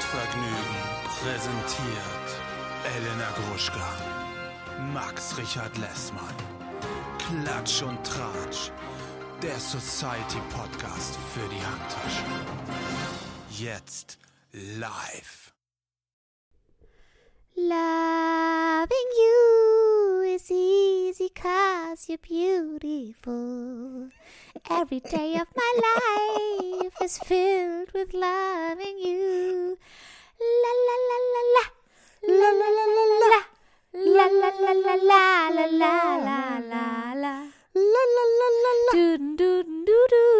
Vergnügen präsentiert Elena Gruschka, Max Richard Lessmann, Klatsch und Tratsch, der Society-Podcast für die Handtasche. Jetzt live. Loving you is easy 'cause you're beautiful. Every day of my life is filled with loving you. La la la la la. La la la la la. La la la la la la la la la la. La la la la la. Du du du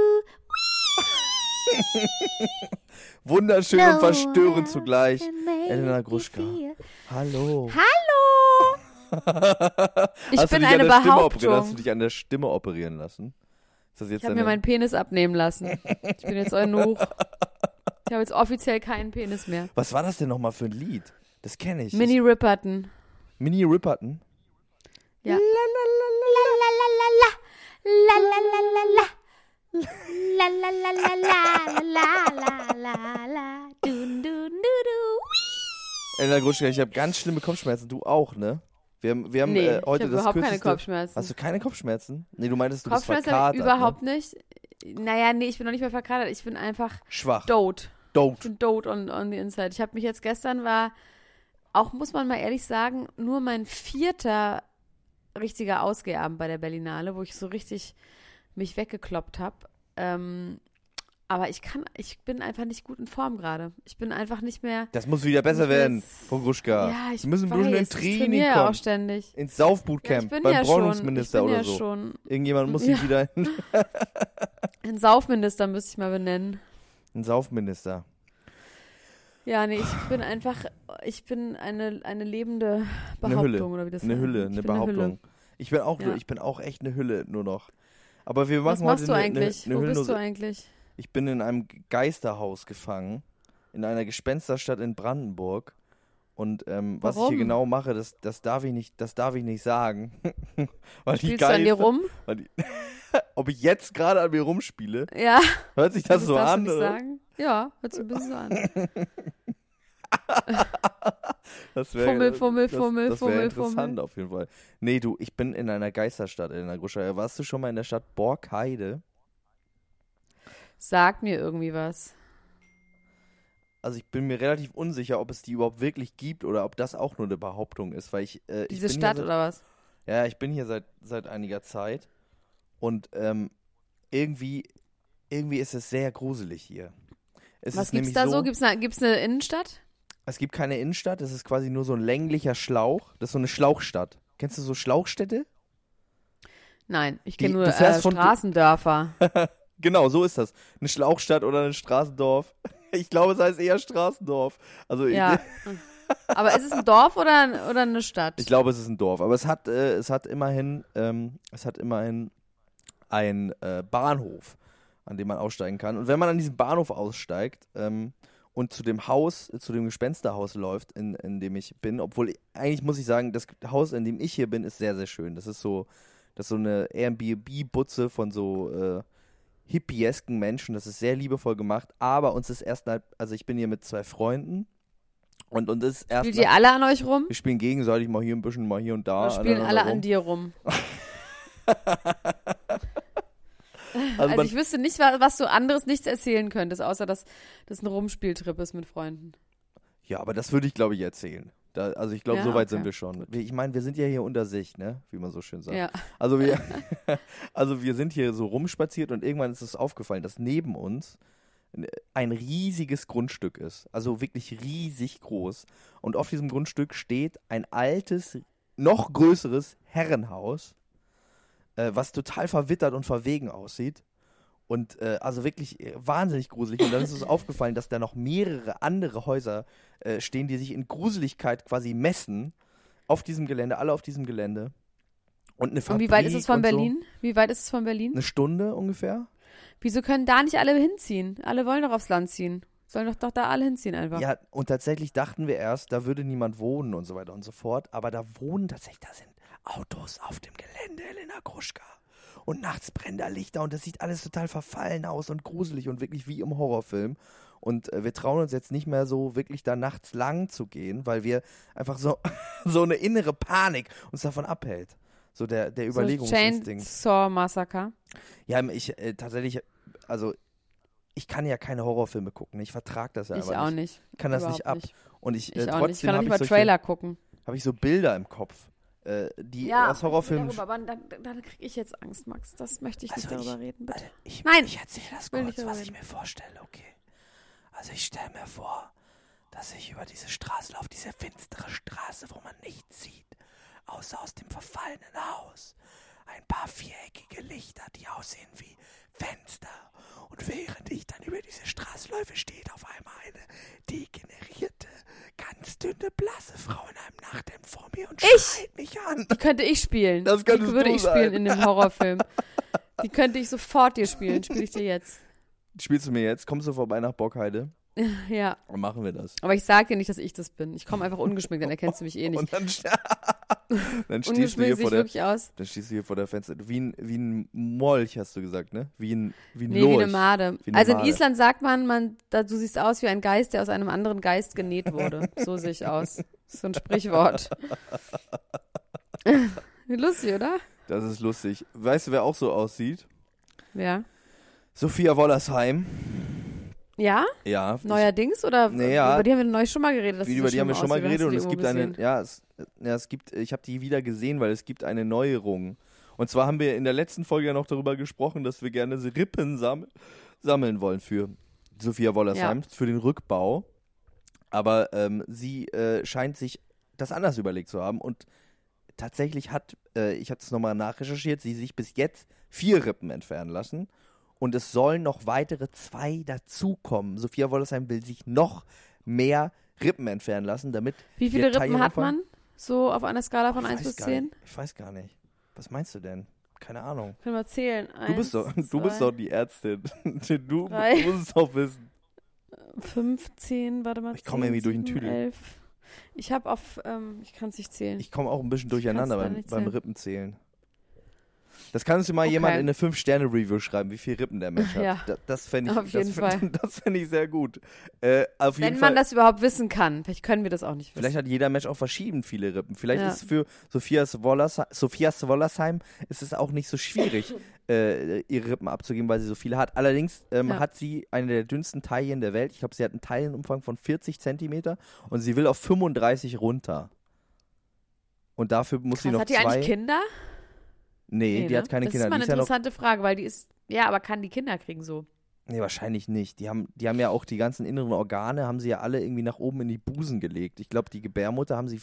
du. Wunderschön und verstörend zugleich. Elena Gruschka. Hallo. Hallo! Ich bin eine Behauptung. Hast du dich an der Stimme operieren lassen? Ist das jetzt Ich habe mir meinen Penis abnehmen lassen. Ich bin jetzt Eunuch. Ich habe jetzt offiziell keinen Penis mehr. Was war das denn nochmal für ein Lied? Das kenne ich. Minnie Riperton. Minnie Riperton? Ja. La la la la la la la la la la la la. La la la la la la la la la. Dun dun du du. Elena Gruschka, ich habe ganz schlimme Kopfschmerzen. Du auch, ne? Wir haben Nee, heute ich habe das überhaupt keine kürzeste... Kopfschmerzen. Hast du keine Kopfschmerzen? Nee, du meintest, du bist Kopfschmerzen verkatert. überhaupt ne? nicht. Naja, nee, ich bin noch nicht mehr verkatert. Ich bin einfach Schwach. dote. Ich Dote. bin dote on the inside. Ich habe mich jetzt gestern auch muss man mal ehrlich sagen, nur mein 4. richtiger Ausgehabend bei der Berlinale, wo ich so richtig mich weggekloppt habe. Aber ich bin einfach nicht gut in Form gerade. Ich bin einfach nicht mehr. Das muss wieder besser werden, Frau Gruschka. Ja, ich Wir müssen bloß in weiß, Training ich trainiere kommen. auch ständig. Ins Saufbootcamp beim Bräunungsminister oder so. Schon. Irgendjemand muss sich wieder... Ein Saufminister müsste ich mal benennen. Ein Saufminister. Ja, nee, ich bin eine lebende Behauptung, Eine Hülle. oder wie das Eine heißt. Hülle, Ich eine bin eine Behauptung. Hülle. Ich bin auch echt eine Hülle nur noch. Aber wir Was machen machst heute du eigentlich? eine Wo Hülle. bist du eigentlich? Ich bin in einem Geisterhaus gefangen, in einer Gespensterstadt in Brandenburg. Und was ich Warum? hier genau mache, das darf ich nicht sagen. Weil die Spielst du an dir rum? Ob ich jetzt gerade an mir rumspiele? Ja. Hört sich das so darfst an? du nicht oder? sagen? Ja, hört sich ein bisschen so an. Das wär, Fummel, das wäre interessant Fummel. auf jeden Fall. Nee, du, ich bin in einer Geisterstadt, Elena Gruschka. Warst du schon mal in der Stadt Borkheide? Sag mir irgendwie was. Also ich bin mir relativ unsicher, ob es die überhaupt wirklich gibt oder ob das auch nur eine Behauptung ist, weil Diese Stadt oder was? Ja, ich bin hier seit einiger Zeit und irgendwie ist es sehr gruselig hier. Was gibt's da so? Gibt's eine Innenstadt? Es gibt keine Innenstadt, es ist quasi nur so ein länglicher Schlauch. Das ist so eine Schlauchstadt. Kennst du so Schlauchstädte? Nein, ich Die- kenne nur du fährst von- Straßendörfer. Genau, so ist das. Eine Schlauchstadt oder ein Straßendorf. Ich glaube, es heißt eher Straßendorf. Also Ja. Aber ist es ein Dorf oder eine Stadt? ich glaube, es ist ein Dorf. Aber es hat immerhin einen Bahnhof, an dem man aussteigen kann. Und wenn man an diesem Bahnhof aussteigt und zu dem Gespensterhaus läuft, in dem ich bin, obwohl eigentlich muss ich sagen, das Haus, in dem ich hier bin, ist sehr, sehr schön. Das ist so eine Airbnb-Butze von so hippiesken Menschen. Das ist sehr liebevoll gemacht. Aber uns ist also ich bin hier mit 2 Freunden und es ist erst Spielt ihr alle an euch rum? wir spielen gegenseitig mal hier ein bisschen, mal hier und da. Oder spielen alle aneinander an dir rum? Also man- ich wüsste nicht, was du anderes nichts erzählen könntest, außer dass das ein Rumspieltrip ist mit Freunden. Ja, aber das würde ich, glaube ich, erzählen. Also ich glaube, Ja, so weit okay. sind wir schon. Ich meine, wir sind ja hier unter sich, ne? Wie man so schön sagt. Ja. Also wir sind hier so rumspaziert und irgendwann ist es aufgefallen, dass neben uns ein riesiges Grundstück ist. Also wirklich riesig groß. Und auf diesem Grundstück steht ein altes, noch größeres Herrenhaus, was total verwittert und verwegen aussieht. Und also wirklich wahnsinnig gruselig. Und dann ist uns aufgefallen, dass da noch mehrere andere Häuser stehen, die sich in Gruseligkeit quasi messen. Auf diesem Gelände, alle auf diesem Gelände. Und eine Und Fabrik wie weit ist es von und Berlin? So. Wie weit ist es von Berlin? Eine Stunde ungefähr. Wieso können da nicht alle hinziehen? Alle wollen doch aufs Land ziehen. Sollen doch da alle hinziehen einfach. Ja, und tatsächlich dachten wir erst, da würde niemand wohnen und so weiter und so fort. Aber da wohnen tatsächlich, da sind Autos auf dem Gelände, Elena Gruschka. und nachts brennen da Lichter und das sieht alles total verfallen aus und gruselig und wirklich wie im Horrorfilm. Und wir trauen uns jetzt nicht mehr so wirklich da nachts lang zu gehen, weil wir einfach so, so eine innere Panik uns davon abhält. So der Überlegungsinstinkt. Chainsaw Massacre. Ja, tatsächlich, also ich kann ja keine Horrorfilme gucken. Ich vertrage das ja Ich einfach auch nicht. nicht. Ich kann das Überhaupt nicht ab. nicht. Und ich, Ich auch nicht. Ich trotzdem kann auch habe nicht mal ich, Trailer gucken. hab ich so Bilder im Kopf, die aus Horrorfilmen... darüber, aber dann kriege ich jetzt Angst, Max. Das möchte ich nicht Also darüber reden, bitte. Nein! Ich erzähle das will kurz, nicht was darüber ich mir vorstelle, okay? Also ich stelle mir vor, dass ich über diese Straße laufe, diese finstere Straße, wo man nichts sieht, außer aus dem verfallenen Haus. Ein paar viereckige Lichter, die aussehen wie Fenster. Und während ich dann über diese Straße läufe, steht auf einmal eine degenerierte, ganz dünne, blasse Frau in einem Nachthemd vor mir und schreit mich an. Die könnte ich spielen. Das könntest die würde du ich sein. spielen in dem Horrorfilm. Die könnte ich sofort dir spielen. Spiele ich dir jetzt. Spielst du mir jetzt? Kommst du vorbei nach Bockheide? Ja. Dann machen wir das. Aber ich sage dir nicht, dass ich das bin. Ich komme einfach ungeschminkt, dann erkennst du mich eh nicht. Und dann stehst du Ungeschminkt hier sehe vor ich der... wirklich aus. Dann stehst du hier vor der Fenster. Wie ein Molch, hast du gesagt, ne? Wie ein Nee, Lurch. wie eine Made. Wie eine Also in Made. Island sagt man, du siehst aus wie ein Geist, der aus einem anderen Geist genäht wurde. So sehe ich aus. Das ist so ein Sprichwort. Lustig, oder? Das ist lustig. Weißt du, wer auch so aussieht? Ja. Sophia Wollersheim. Ja? Ja. Neuerdings? Oder Naja. über die haben wir neulich schon mal geredet? dass sie Über so die haben wir schlimm schon mal aussieht. geredet Hast du und die es gibt irgendwo gesehen? ich habe die wieder gesehen, weil es gibt eine Neuerung. Und zwar haben wir in der letzten Folge ja noch darüber gesprochen, dass wir gerne Rippen sammeln wollen für Sophia Wollersheim, für den Rückbau. Aber sie scheint sich das anders überlegt zu haben und tatsächlich hat, ich habe es nochmal nachrecherchiert, sie sich bis jetzt 4 Rippen entfernen lassen. Und es sollen noch weitere 2 dazukommen. Sophia Wollersheim will sich noch mehr Rippen entfernen lassen, damit... Wie viele ihr Rippen hat Taillenumfang- man? So auf einer Skala von Ich 1 weiß bis gar 10? nicht. Ich weiß gar nicht. Was meinst du denn? Keine Ahnung. Können wir zählen? Du bist doch die Ärztin. Du 3, musst es doch wissen. 15, warte mal. Ich komme irgendwie durch den Tüdel. 11. Ich habe ich kann es nicht zählen. Ich komme auch ein bisschen durcheinander kann's da beim nicht zählen. Rippenzählen. Das kannst du mal Okay. jemand in eine 5-Sterne-Review schreiben, wie viele Rippen der Mensch hat. Ja. Das fände ich, Auf jeden Fall. Das fänd ich sehr gut. Auf jeden Wenn Fall. man das überhaupt wissen kann. Vielleicht können wir das auch nicht wissen. Vielleicht hat jeder Mensch auch verschieden viele Rippen. Vielleicht Ja. ist für Sophia Wollersheim ist es auch nicht so schwierig, ihre Rippen abzugeben, weil sie so viele hat. Allerdings hat sie eine der dünnsten Taillen der Welt. Ich glaube, sie hat einen Taillenumfang von 40 Zentimeter und sie will auf 35 runter. Und dafür muss sie noch hat die 2... eigentlich Kinder? Nee, die ne? hat keine Kinder. Das ist mal Die eine ist ja noch, interessante Frage, weil die ist, ja, aber kann die Kinder kriegen so? nee, wahrscheinlich nicht. Die haben ja auch die ganzen inneren Organe, haben sie ja alle irgendwie nach oben in die Busen gelegt. Ich glaube, die Gebärmutter haben sie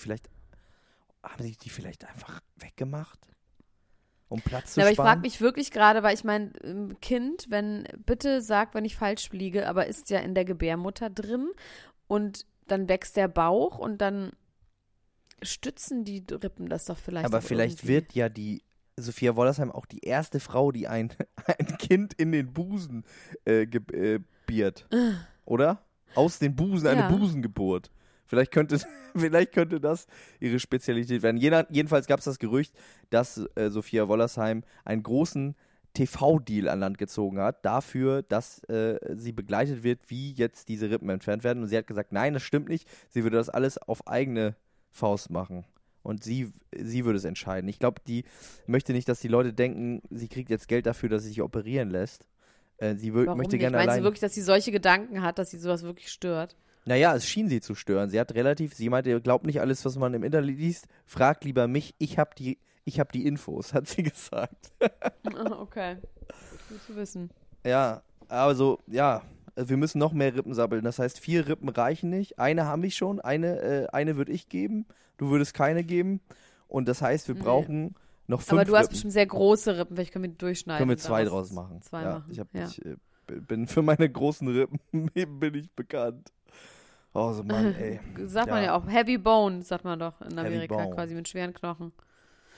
die vielleicht einfach weggemacht, um Platz zu Ja, aber ich sparen. frage mich wirklich gerade, weil ich mein Kind, bitte sag, wenn ich falsch liege, aber ist ja in der Gebärmutter drin und dann wächst der Bauch und dann stützen die Rippen das doch vielleicht. Aber auch vielleicht irgendwie. wird ja die Sophia Wollersheim auch die erste Frau, die ein Kind in den Busen gebiert. Oder? Aus den Busen, eine Ja. Busengeburt. Vielleicht könnte das ihre Spezialität werden. Jedenfalls gab es das Gerücht, dass Sophia Wollersheim einen großen TV-Deal an Land gezogen hat, dafür, dass sie begleitet wird, wie jetzt diese Rippen entfernt werden. Und sie hat gesagt, nein, das stimmt nicht. Sie würde das alles auf eigene Faust machen. Und sie würde es entscheiden. Ich glaube, die möchte nicht, dass die Leute denken, sie kriegt jetzt Geld dafür, dass sie sich operieren lässt. Sie Warum möchte nicht? gerne Meinst allein... du wirklich, dass sie solche Gedanken hat, dass sie sowas wirklich stört? Naja, es schien sie zu stören. Sie meinte, glaubt nicht alles, was man im Internet liest, fragt lieber mich, ich hab die Infos, hat sie gesagt. Okay, gut zu wissen. Ja, also, ja, wir müssen noch mehr Rippen sammeln. Das heißt, 4 Rippen reichen nicht. Eine haben wir schon, eine würde ich geben, du würdest keine geben. Und das heißt, wir brauchen noch 5 Aber du hast Rippen. bestimmt sehr große Rippen, vielleicht können wir die durchschneiden. Können wir und 2 daraus draus machen. 2 Ja, machen. Ich bin für meine großen Rippen bin ich bekannt. Oh, so Mann, ey. Sagt man ja auch. Heavy Bone, sagt man doch in Heavy Amerika Bone. quasi mit schweren Knochen.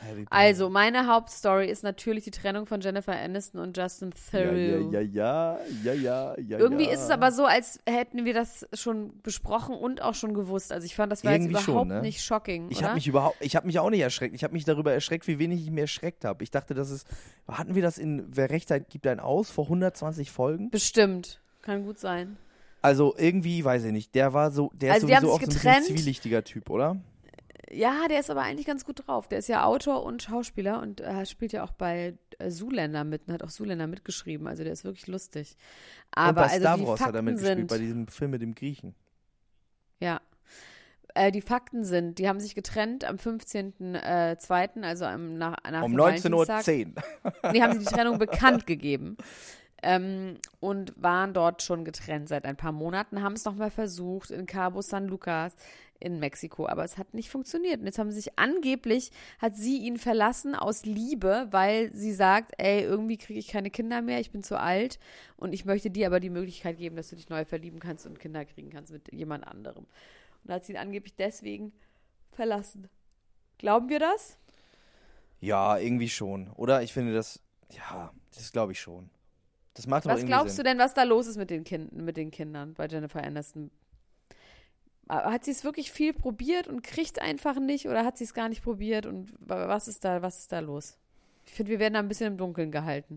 Harry Potter. Also, meine Hauptstory ist natürlich die Trennung von Jennifer Aniston und Justin Theroux. Ja. Irgendwie ist es aber so, als hätten wir das schon besprochen und auch schon gewusst. Also ich fand, das war Irgendwie jetzt überhaupt schon, ne? nicht shocking, Ich oder? habe mich auch nicht erschreckt. Ich habe mich darüber erschreckt, wie wenig ich mir erschreckt habe. Ich dachte, hatten wir das in Wer Recht hat, gibt einen aus vor 120 Folgen? Bestimmt. Kann gut sein. Also irgendwie, weiß ich nicht, der ist Also die sowieso haben sich auch so ein bisschen getrennt. zwielichtiger Typ, oder? Ja, der ist aber eigentlich ganz gut drauf. Der ist ja Autor und Schauspieler und spielt ja auch bei Zoolander mit und hat auch Zoolander mitgeschrieben. Also der ist wirklich lustig. Aber und bei also Star die Wars hat er Fakten mitgespielt, sind, bei diesem Film mit dem Griechen. ja. Die Fakten sind, die haben sich getrennt am 15.02., also nach Um dem 19:10 Uhr. Nee, haben sie die Trennung bekannt gegeben. Und waren dort schon getrennt seit ein paar Monaten, haben es nochmal versucht in Cabo San Lucas in Mexiko, aber es hat nicht funktioniert. Und jetzt haben sie sich hat sie ihn verlassen aus Liebe, weil sie sagt, ey, irgendwie kriege ich keine Kinder mehr, ich bin zu alt und ich möchte dir aber die Möglichkeit geben, dass du dich neu verlieben kannst und Kinder kriegen kannst mit jemand anderem. Und hat sie ihn angeblich deswegen verlassen. Glauben wir das? Ja, irgendwie schon. Oder? Ich finde das glaube ich schon. Das macht aber Was irgendwie glaubst Sinn. du denn, was da los ist mit den Kindern bei Jennifer Aniston? Hat sie es wirklich viel probiert und kriegt einfach nicht oder hat sie es gar nicht probiert und was ist da los? Ich finde, wir werden da ein bisschen im Dunkeln gehalten.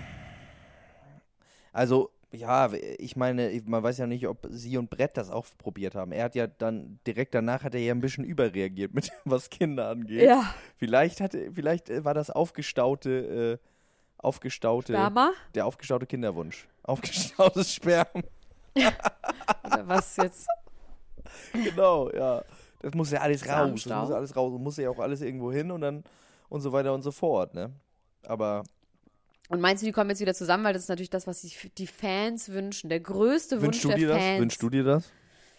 Also, ja, ich meine, man weiß ja nicht, ob sie und Brett das auch probiert haben. Er hat ja dann, direkt danach hat er ja ein bisschen überreagiert, was Kinder angeht. Ja. Vielleicht war das aufgestaute Sperma? Der aufgestaute Kinderwunsch. Aufgestautes Sperma. Oder was jetzt? Genau, ja. Das muss ja alles raus. Das Samenstau. muss ja alles raus. Das muss ja auch alles irgendwo hin und dann und so weiter und so fort, ne? Aber Und meinst du, die kommen jetzt wieder zusammen? Weil das ist natürlich das, was sich die Fans wünschen. Der größte Wunsch der Fans. Wünschst du dir das?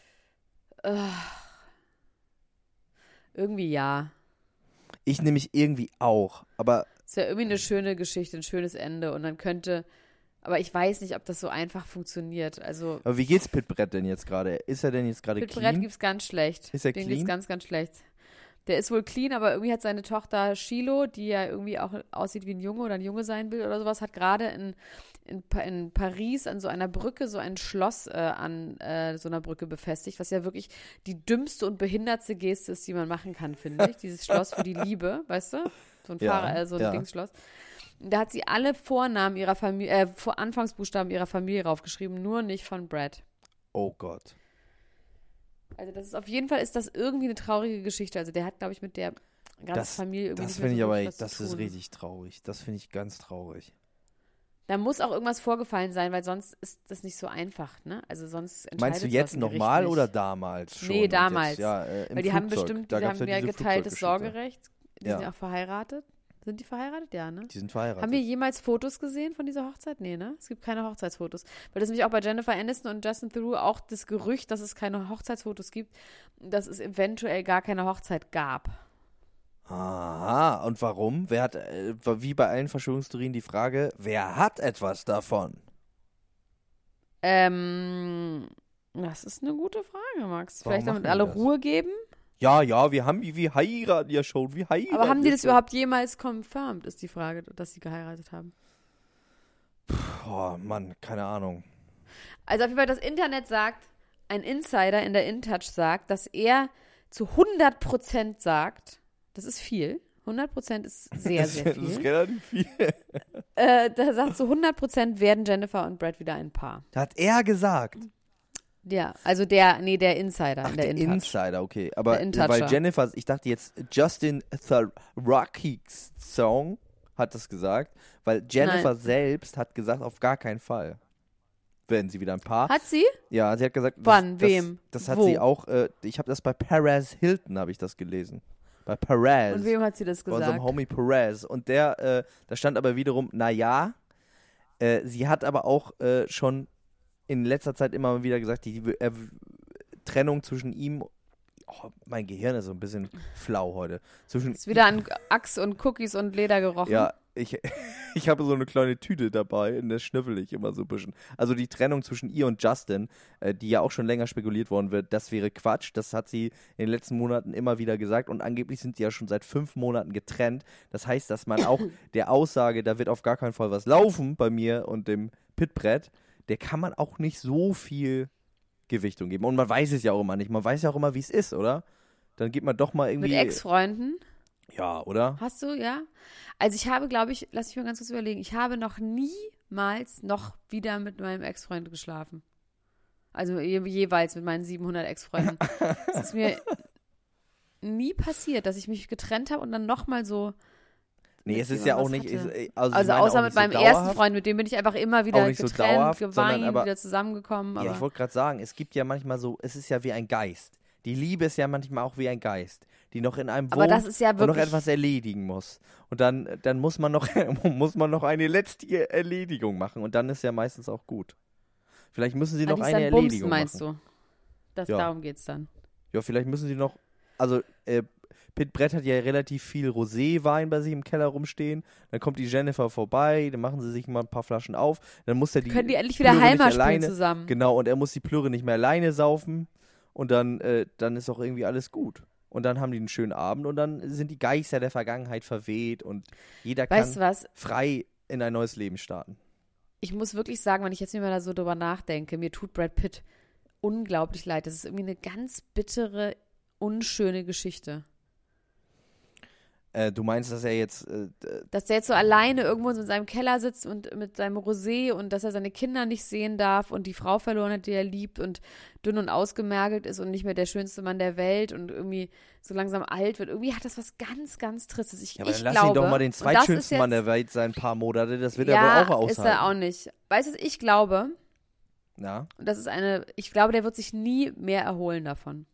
Irgendwie ja. Ich nämlich irgendwie auch, aber Ist ja irgendwie eine schöne Geschichte, ein schönes Ende. Und dann aber ich weiß nicht, ob das so einfach funktioniert. Also, aber wie geht's Pit Brett denn jetzt gerade? Ist er denn jetzt gerade Pit Brett clean? gibt's ganz schlecht. Ist er Dem clean? geht's ganz, ganz schlecht. Der ist wohl clean, aber irgendwie hat seine Tochter Shiloh, die ja irgendwie auch aussieht wie ein Junge oder ein Junge sein will oder sowas, hat gerade in Paris an so einer Brücke so ein Schloss an so einer Brücke befestigt, was ja wirklich die dümmste und behindertste Geste ist, die man machen kann, finde ich. Dieses Schloss für die Liebe, weißt du? So ein Dingsschloss. Da hat sie alle Vornamen ihrer Familie, Anfangsbuchstaben ihrer Familie raufgeschrieben, nur nicht von Brad. Oh Gott. Also das ist auf jeden Fall ist das irgendwie eine traurige Geschichte. Also der hat, glaube ich, mit der ganzen Familie irgendwie Das nicht mehr finde ich so aber, wirklich was das zu ist tun. richtig traurig. Das finde ich ganz traurig. Da muss auch irgendwas vorgefallen sein, weil sonst ist das nicht so einfach, ne? Also sonst entscheidet Meinst du sowas jetzt im Gericht nochmal nicht. oder damals schon? Nee, Und damals. Jetzt, ja, im Weil die haben Flugzeug. bestimmt, Da die gab's haben ja diese geteiltes Flugzeuggeschichte. Sorgerecht. Die Ja. sind ja auch verheiratet. Sind die verheiratet? Ja, ne? Die sind verheiratet. Haben wir jemals Fotos gesehen von dieser Hochzeit? Nee, ne? Es gibt keine Hochzeitsfotos. Weil das nämlich auch bei Jennifer Aniston und Justin Theroux auch das Gerücht, dass es keine Hochzeitsfotos gibt, dass es eventuell gar keine Hochzeit gab. Aha, und warum? Wer hat, wie bei allen Verschwörungstheorien die Frage, wer hat etwas davon? Das ist eine gute Frage, Max. Warum Vielleicht damit machen die alle das? Ruhe geben? Ja, wir heiraten ja schon, wir heiraten. Aber haben die ja das schon. überhaupt jemals confirmed, ist die Frage, dass sie geheiratet haben. Oh Mann, keine Ahnung. Also auf jeden Fall, das Internet sagt, ein Insider in der InTouch sagt, dass er zu 100% sagt, das ist viel, 100% ist sehr, sehr Das ist viel. relativ viel. Der sagt, zu 100% werden Jennifer und Brad wieder ein Paar. Das hat er gesagt. Ja, also der Insider Ach, in der der InTouch. Insider, okay. Aber Der InToucher. weil Jennifer, ich dachte jetzt, Justin Theroux's Song hat das gesagt, weil Jennifer selbst hat gesagt, auf gar keinen Fall werden sie wieder ein Paar. Hat sie? Ja, sie hat gesagt, Wann? Wem? Das hat Wo? sie auch, ich habe das bei Perez Hilton, habe ich das gelesen. Bei Perez. Und wem hat sie das Bei unserem gesagt? Homie Perez. Und da stand aber wiederum, naja, sie hat aber auch schon in letzter Zeit immer mal wieder gesagt, die Trennung zwischen ihm, mein Gehirn ist so ein bisschen flau heute. Ist wieder an Axt und Cookies und Leder gerochen. Ja, ich, ich habe so eine kleine Tüte dabei, in der schnüffel ich immer so ein bisschen. Also die Trennung zwischen ihr und Justin, die ja auch schon länger spekuliert worden wird, das wäre Quatsch. Das hat sie in den letzten Monaten immer wieder gesagt und angeblich sind sie ja schon seit 5 Monaten getrennt. Das heißt, dass man auch der Aussage, da wird auf gar keinen Fall was laufen bei mir und dem Pitbrett, der kann man auch nicht so viel Gewichtung geben. Und man weiß es ja auch immer nicht. Man weiß ja auch immer, wie es ist, oder? Dann gibt man doch mal irgendwie... Mit Ex-Freunden? Ja, oder? Hast du, ja? Also ich habe, glaube ich, lass mich mal ganz kurz überlegen, ich habe noch niemals noch wieder mit meinem Ex-Freund geschlafen. Also jeweils mit meinen 700 Ex-Freunden. Es ist mir nie passiert, dass ich mich getrennt habe und dann nochmal so... Nee, es ist ja auch nicht... Also außer mit meinem ersten Freund, mit dem bin ich einfach immer wieder nicht so getrennt, dauerhaft, geweint, aber, wieder zusammengekommen. Aber ja, ich wollte gerade sagen, es gibt ja manchmal so, es ist ja wie ein Geist. Die Liebe ist ja manchmal auch wie ein Geist, die noch in einem aber wohnt das ist ja und noch wirklich etwas erledigen muss. Und dann muss man noch eine letzte Erledigung machen und dann ist ja meistens auch gut. Vielleicht müssen sie noch die eine dann Erledigung bumsen, meinst machen. du? Ja. Darum geht's dann. Ja, vielleicht müssen sie noch, also Pit Brett hat ja relativ viel Roséwein bei sich im Keller rumstehen. Dann kommt die Jennifer vorbei, dann machen sie sich mal ein paar Flaschen auf. Dann muss er die Können die endlich wieder Plüre Halma nicht spielen alleine, zusammen? Genau, und er muss die Plüre nicht mehr alleine saufen. Und dann ist auch irgendwie alles gut. Und dann haben die einen schönen Abend und dann sind die Geister der Vergangenheit verweht und jeder Weißt du kann was? frei in ein neues Leben starten. Ich muss wirklich sagen, wenn ich jetzt nicht mehr da so drüber nachdenke, mir tut Brad Pitt unglaublich leid. Das ist irgendwie eine ganz bittere, unschöne Geschichte. Du meinst, dass er jetzt... Dass der jetzt so alleine irgendwo in seinem Keller sitzt und mit seinem Rosé und dass er seine Kinder nicht sehen darf und die Frau verloren hat, die er liebt und dünn und ausgemergelt ist und nicht mehr der schönste Mann der Welt und irgendwie so langsam alt wird. Irgendwie hat das was ganz, ganz Tristes. aber dann ich lass glaube, ihn doch mal den und das ist zweitschönsten jetzt- Mann der Welt sein, ein paar Monate. Das wird er ja, wohl auch aushalten. ist er auch nicht. Weißt du, ich glaube, Ja. und das ist ich glaube, der wird sich nie mehr erholen davon.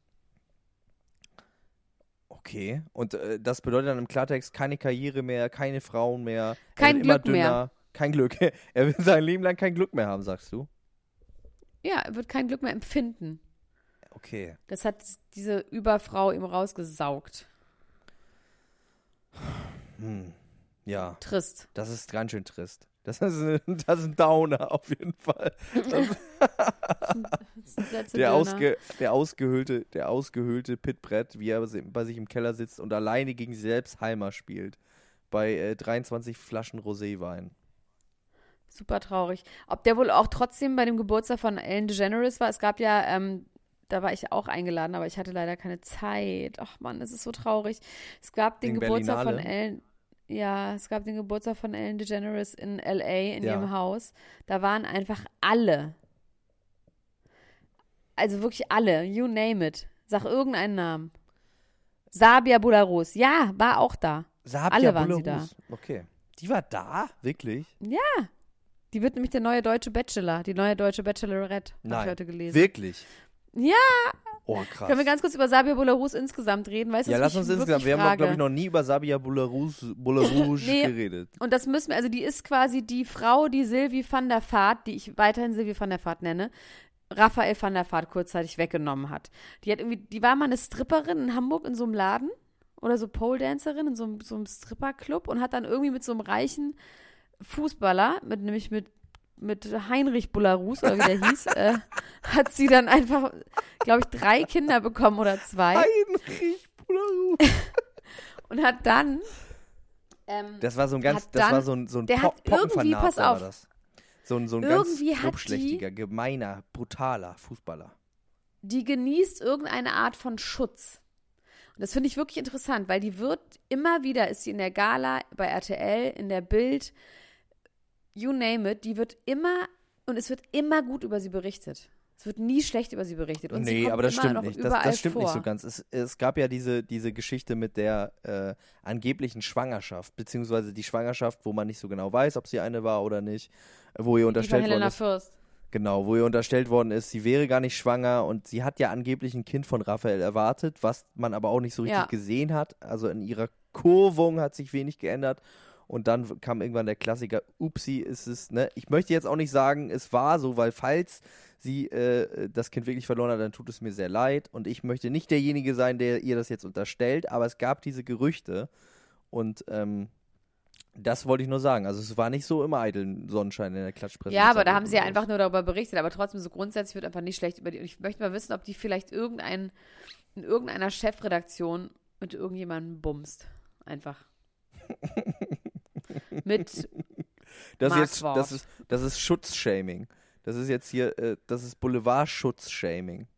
Okay. Und das bedeutet dann im Klartext keine Karriere mehr, keine Frauen mehr. Kein er wird immer Glück mehr. dünner. Kein Glück. Er will sein Leben lang kein Glück mehr haben, sagst du? Ja, er wird kein Glück mehr empfinden. Okay. Das hat diese Überfrau ihm rausgesaugt. Ja, Trist. das ist ganz schön trist. Das ist ein Downer auf jeden Fall. Der ausgehöhlte Pitbrett, wie er bei sich im Keller sitzt und alleine gegen sich selbst Halma spielt. Bei 23 Flaschen Roséwein. Super traurig. Ob der wohl auch trotzdem bei dem Geburtstag von Ellen DeGeneres war? Es gab ja, da war ich auch eingeladen, aber ich hatte leider keine Zeit. Ach Mann, das ist so traurig. Es gab den Wegen Geburtstag von Berlinale? Ellen. Ja, es gab den Geburtstag von Ellen DeGeneres in L.A. in Ja. ihrem Haus. Da waren einfach alle. Also wirklich alle. You name it. Sag irgendeinen Namen. Sabia Bularus. Ja, war auch da. Sabia Alle waren sie Bularus. Okay. Die war da? Wirklich? Die wird nämlich der neue deutsche Bachelor. Die neue deutsche Bachelorette. Habe Nein. ich heute gelesen. Wirklich? Ja. Oh, krass. Können wir ganz kurz über Sabia Bularus insgesamt reden? Weißt du, Ja, was lass uns mich insgesamt. Wir wirklich haben, glaube ich, frage? noch nie über Sabia Bularus Nee. geredet. Und das müssen wir, also die ist quasi die Frau, die Sylvie van der Vaart, die ich weiterhin Sylvie van der Vaart nenne, Raphael van der Vaart kurzzeitig weggenommen hat. Die war mal eine Stripperin in Hamburg in so einem Laden oder so Pole-Dancerin in so einem Stripperclub und hat dann irgendwie mit so einem reichen Fußballer, nämlich mit Heinrich Bularus, oder wie der hieß, hat sie dann einfach, glaube ich, 3 Kinder bekommen oder 2 Heinrich Bularus. und hat dann Das war so ein ganz, Hat das war dann- so ein der hat irgendwie, Poppenfanatiker pass war auf. das. So ein ganz Irgendwie hat grobschlächtiger, gemeiner, brutaler Fußballer. die genießt irgendeine Art von Schutz. Und das finde ich wirklich interessant, weil die wird immer wieder, ist sie in der Gala, bei RTL, in der Bild, you name it, die wird immer, und es wird immer gut über sie berichtet. Es wird nie schlecht über sie berichtet. Und sie Nee, kommt aber das immer stimmt noch nicht. überall Das stimmt vor. nicht so ganz. Es gab ja diese Geschichte mit der angeblichen Schwangerschaft, beziehungsweise die Schwangerschaft, wo man nicht so genau weiß, ob sie eine war oder nicht, wo ihr Die von unterstellt worden Helena ist. Fürst. Genau, wo ihr unterstellt worden ist, sie wäre gar nicht schwanger und sie hat ja angeblich ein Kind von Raphael erwartet, was man aber auch nicht so richtig Ja. gesehen hat. Also in ihrer Kurvung hat sich wenig geändert. Und dann kam irgendwann der Klassiker, upsi, ist es, ne? Ich möchte jetzt auch nicht sagen, es war so, weil falls sie das Kind wirklich verloren hat, dann tut es mir sehr leid. Und ich möchte nicht derjenige sein, der ihr das jetzt unterstellt, aber es gab diese Gerüchte. Und Das wollte ich nur sagen. Also es war nicht so im eiteln Sonnenschein in der Klatschpresse. Ja, aber da haben sie ja einfach nur darüber berichtet, aber trotzdem so grundsätzlich wird einfach nicht schlecht über die. Und ich möchte mal wissen, ob die vielleicht in irgendeiner Chefredaktion mit irgendjemandem bumst. Einfach. Mit das ist Schutzshaming. Das ist jetzt hier, das ist Boulevard-Schutzshaming.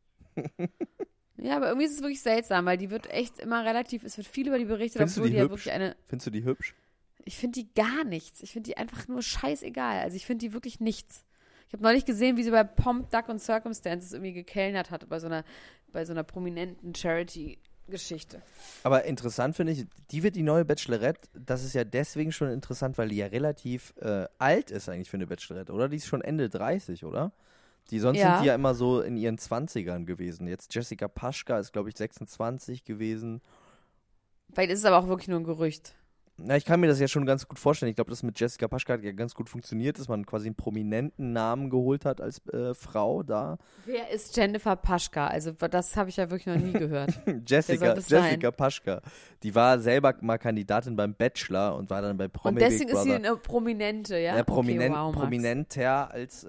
Ja, aber irgendwie ist es wirklich seltsam, weil die wird echt immer es wird viel über die berichtet, Findest du die ja hübsch? wirklich eine. Findest du die hübsch? Ich finde die gar nichts. Ich finde die einfach nur scheißegal. Also ich finde die wirklich nichts. Ich habe neulich gesehen, wie sie bei Pomp, Duck und Circumstances irgendwie gekellnert hat bei so einer prominenten Charity-Geschichte. Aber interessant finde ich, die wird die neue Bachelorette. Das ist ja deswegen schon interessant, weil die ja relativ alt ist eigentlich für eine Bachelorette, oder? Die ist schon Ende 30, oder? Sonst sind die ja immer so in ihren 20ern gewesen. Jetzt Jessica Paschka ist, glaube ich, 26 gewesen. Vielleicht ist es aber auch wirklich nur ein Gerücht. Na, ich kann mir das ja schon ganz gut vorstellen. Ich glaube, das mit Jessica Paschka hat ja ganz gut funktioniert, dass man quasi einen prominenten Namen geholt hat als Frau da. Wer ist Jennifer Paschka? Also das habe ich ja wirklich noch nie gehört. Jessica Paschka. Die war selber mal Kandidatin beim Bachelor und war dann bei Promi Und deswegen Big Brother. ist sie eine Prominente, ja? Ja, prominenter als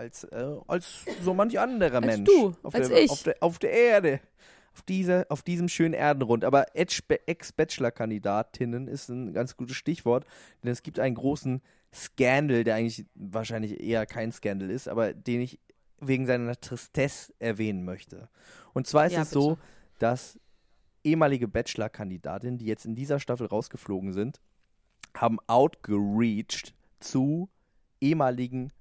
so manch anderer Mensch. Du, ich. Auf der Erde. Auf diesem schönen Erdenrund. Aber Ex-Bachelor-Kandidatinnen ist ein ganz gutes Stichwort, denn es gibt einen großen Skandal, der eigentlich wahrscheinlich eher kein Skandal ist, aber den ich wegen seiner Tristesse erwähnen möchte. Und zwar ist es so, dass ehemalige Bachelor-Kandidatinnen, die jetzt in dieser Staffel rausgeflogen sind, haben outgereached zu ehemaligen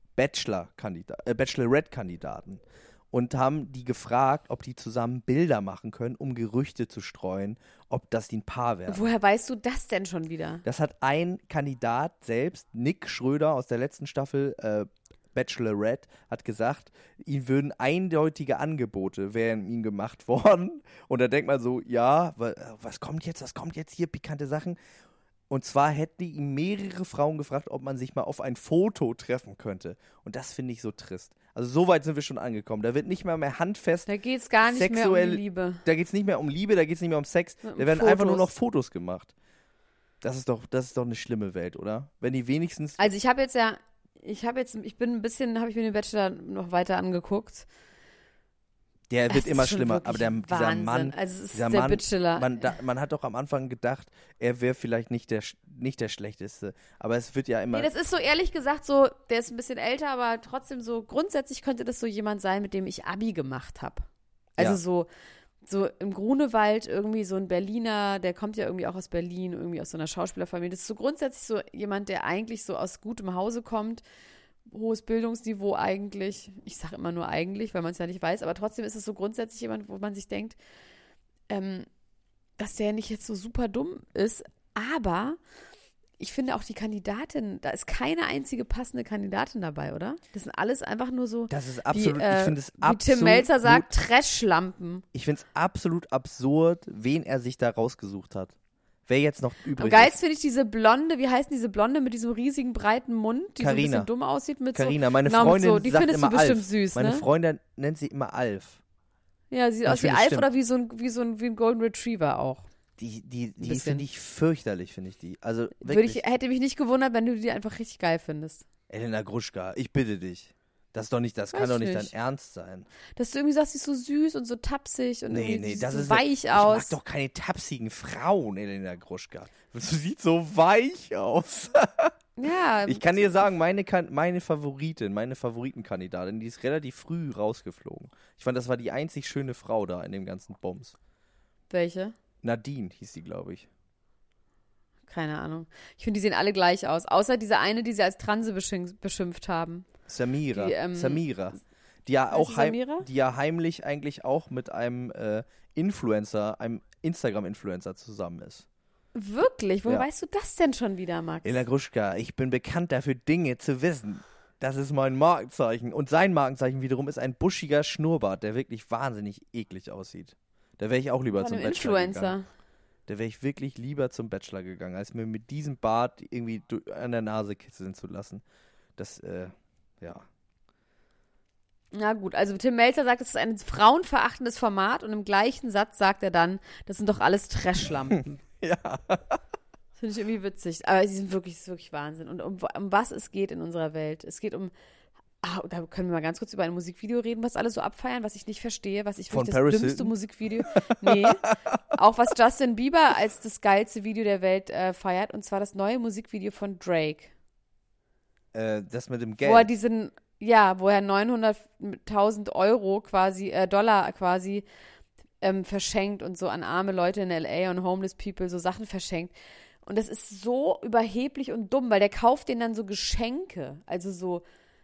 Bachelorette-Kandidaten. Und haben die gefragt, ob die zusammen Bilder machen können, um Gerüchte zu streuen, ob das die ein Paar werden. Woher weißt du das denn schon wieder? Das hat ein Kandidat selbst, Nick Schröder aus der letzten Staffel Bachelorette, hat gesagt, ihm würden eindeutige Angebote wären ihm gemacht worden. Und da denkt man so, ja, was kommt jetzt hier, pikante Sachen. Und zwar hätten ihm mehrere Frauen gefragt, ob man sich mal auf ein Foto treffen könnte. Und das finde ich so trist. Also so weit sind wir schon angekommen. Da wird nicht mehr handfest. Da geht es gar nicht mehr um Liebe. Da geht es nicht mehr um Liebe, da geht es nicht mehr um Sex. Da werden einfach nur noch Fotos gemacht. Das ist doch eine schlimme Welt, oder? Wenn die wenigstens. Also ich bin ein bisschen, habe ich mir den Bachelor noch weiter angeguckt. Der wird immer schlimmer, aber dieser Mann, also es ist der Bachelor. Man hat doch am Anfang gedacht, er wäre vielleicht nicht der Schlechteste, aber es wird ja immer. Nee, das ist so ehrlich gesagt so, der ist ein bisschen älter, aber trotzdem so, grundsätzlich könnte das so jemand sein, mit dem ich Abi gemacht habe. Also so im Grunewald irgendwie so ein Berliner, der kommt ja irgendwie auch aus Berlin, irgendwie aus so einer Schauspielerfamilie. Das ist so grundsätzlich so jemand, der eigentlich so aus gutem Hause kommt, hohes Bildungsniveau eigentlich. Ich sage immer nur eigentlich, weil man es ja nicht weiß, aber trotzdem ist es so grundsätzlich jemand, wo man sich denkt, dass der nicht jetzt so super dumm ist, aber ich finde auch die Kandidatin, da ist keine einzige passende Kandidatin dabei, oder? Das sind alles einfach nur so, das ist absolut, ich finde es absolut, wie Tim Melzer sagt, Trashlampen. Ich finde es absolut absurd, wen er sich da rausgesucht hat. Wer jetzt noch übrig ist. Am geilsten finde ich diese Blonde, wie heißt diese Blonde mit diesem riesigen, breiten Mund, die so ein bisschen dumm aussieht mit Carina, meine Freundin so, die sagt findest immer du bestimmt Alf. süß, Meine ne? Freundin nennt sie immer Alf. Ja, sieht aus wie Alf oder wie ein Golden Retriever auch. Die finde ich fürchterlich, finde ich die. Also wirklich. Hätte mich nicht gewundert, wenn du die einfach richtig geil findest. Elena Gruschka, ich bitte dich. Das kann doch nicht dein Ernst sein. Dass du irgendwie sagst, sie ist so süß und so tapsig und das so ist weich aus. Ich mag doch keine tapsigen Frauen, Elena Gruschka. Du siehst so weich aus. Ja. Ich kann dir sagen, meine Favoritenkandidatin, die ist relativ früh rausgeflogen. Ich fand, das war die einzig schöne Frau da in dem ganzen Bums. Welche? Nadine hieß die, glaube ich. Keine Ahnung. Ich finde, die sehen alle gleich aus. Außer diese eine, die sie als Transe beschimpft haben. Samira. Die ja heimlich eigentlich auch mit einem Influencer, einem Instagram-Influencer zusammen ist. Wirklich? Woher weißt du das denn schon wieder, Max? Elena Gruschka, ich bin bekannt dafür, Dinge zu wissen. Das ist mein Markenzeichen. Und sein Markenzeichen wiederum ist ein buschiger Schnurrbart, der wirklich wahnsinnig eklig aussieht. Da wäre ich auch lieber zum Bachelor gegangen. Da wäre ich wirklich lieber zum Bachelor gegangen, als mir mit diesem Bart irgendwie an der Nase kitzeln zu lassen. Das, ja. Na gut, also Tim Melzer sagt, es ist ein frauenverachtendes Format und im gleichen Satz sagt er dann, das sind doch alles Trashlampen. Ja. Das finde ich irgendwie witzig. Aber sie sind wirklich, das ist wirklich Wahnsinn. Und um was es geht in unserer Welt. Es geht um, da können wir mal ganz kurz über ein Musikvideo reden, was alle so abfeiern, was ich nicht verstehe, was ich Von wirklich das Paris dümmste Hilton? Musikvideo. Nee. Auch was Justin Bieber als das geilste Video der Welt feiert. Und zwar das neue Musikvideo von Drake. Das mit dem Wo er Geld. wo er 900.000 Euro quasi, Dollar quasi verschenkt und so an arme Leute in L.A. und homeless people so Sachen verschenkt. Und das ist so überheblich und dumm, weil der kauft denen dann so Geschenke. Also so,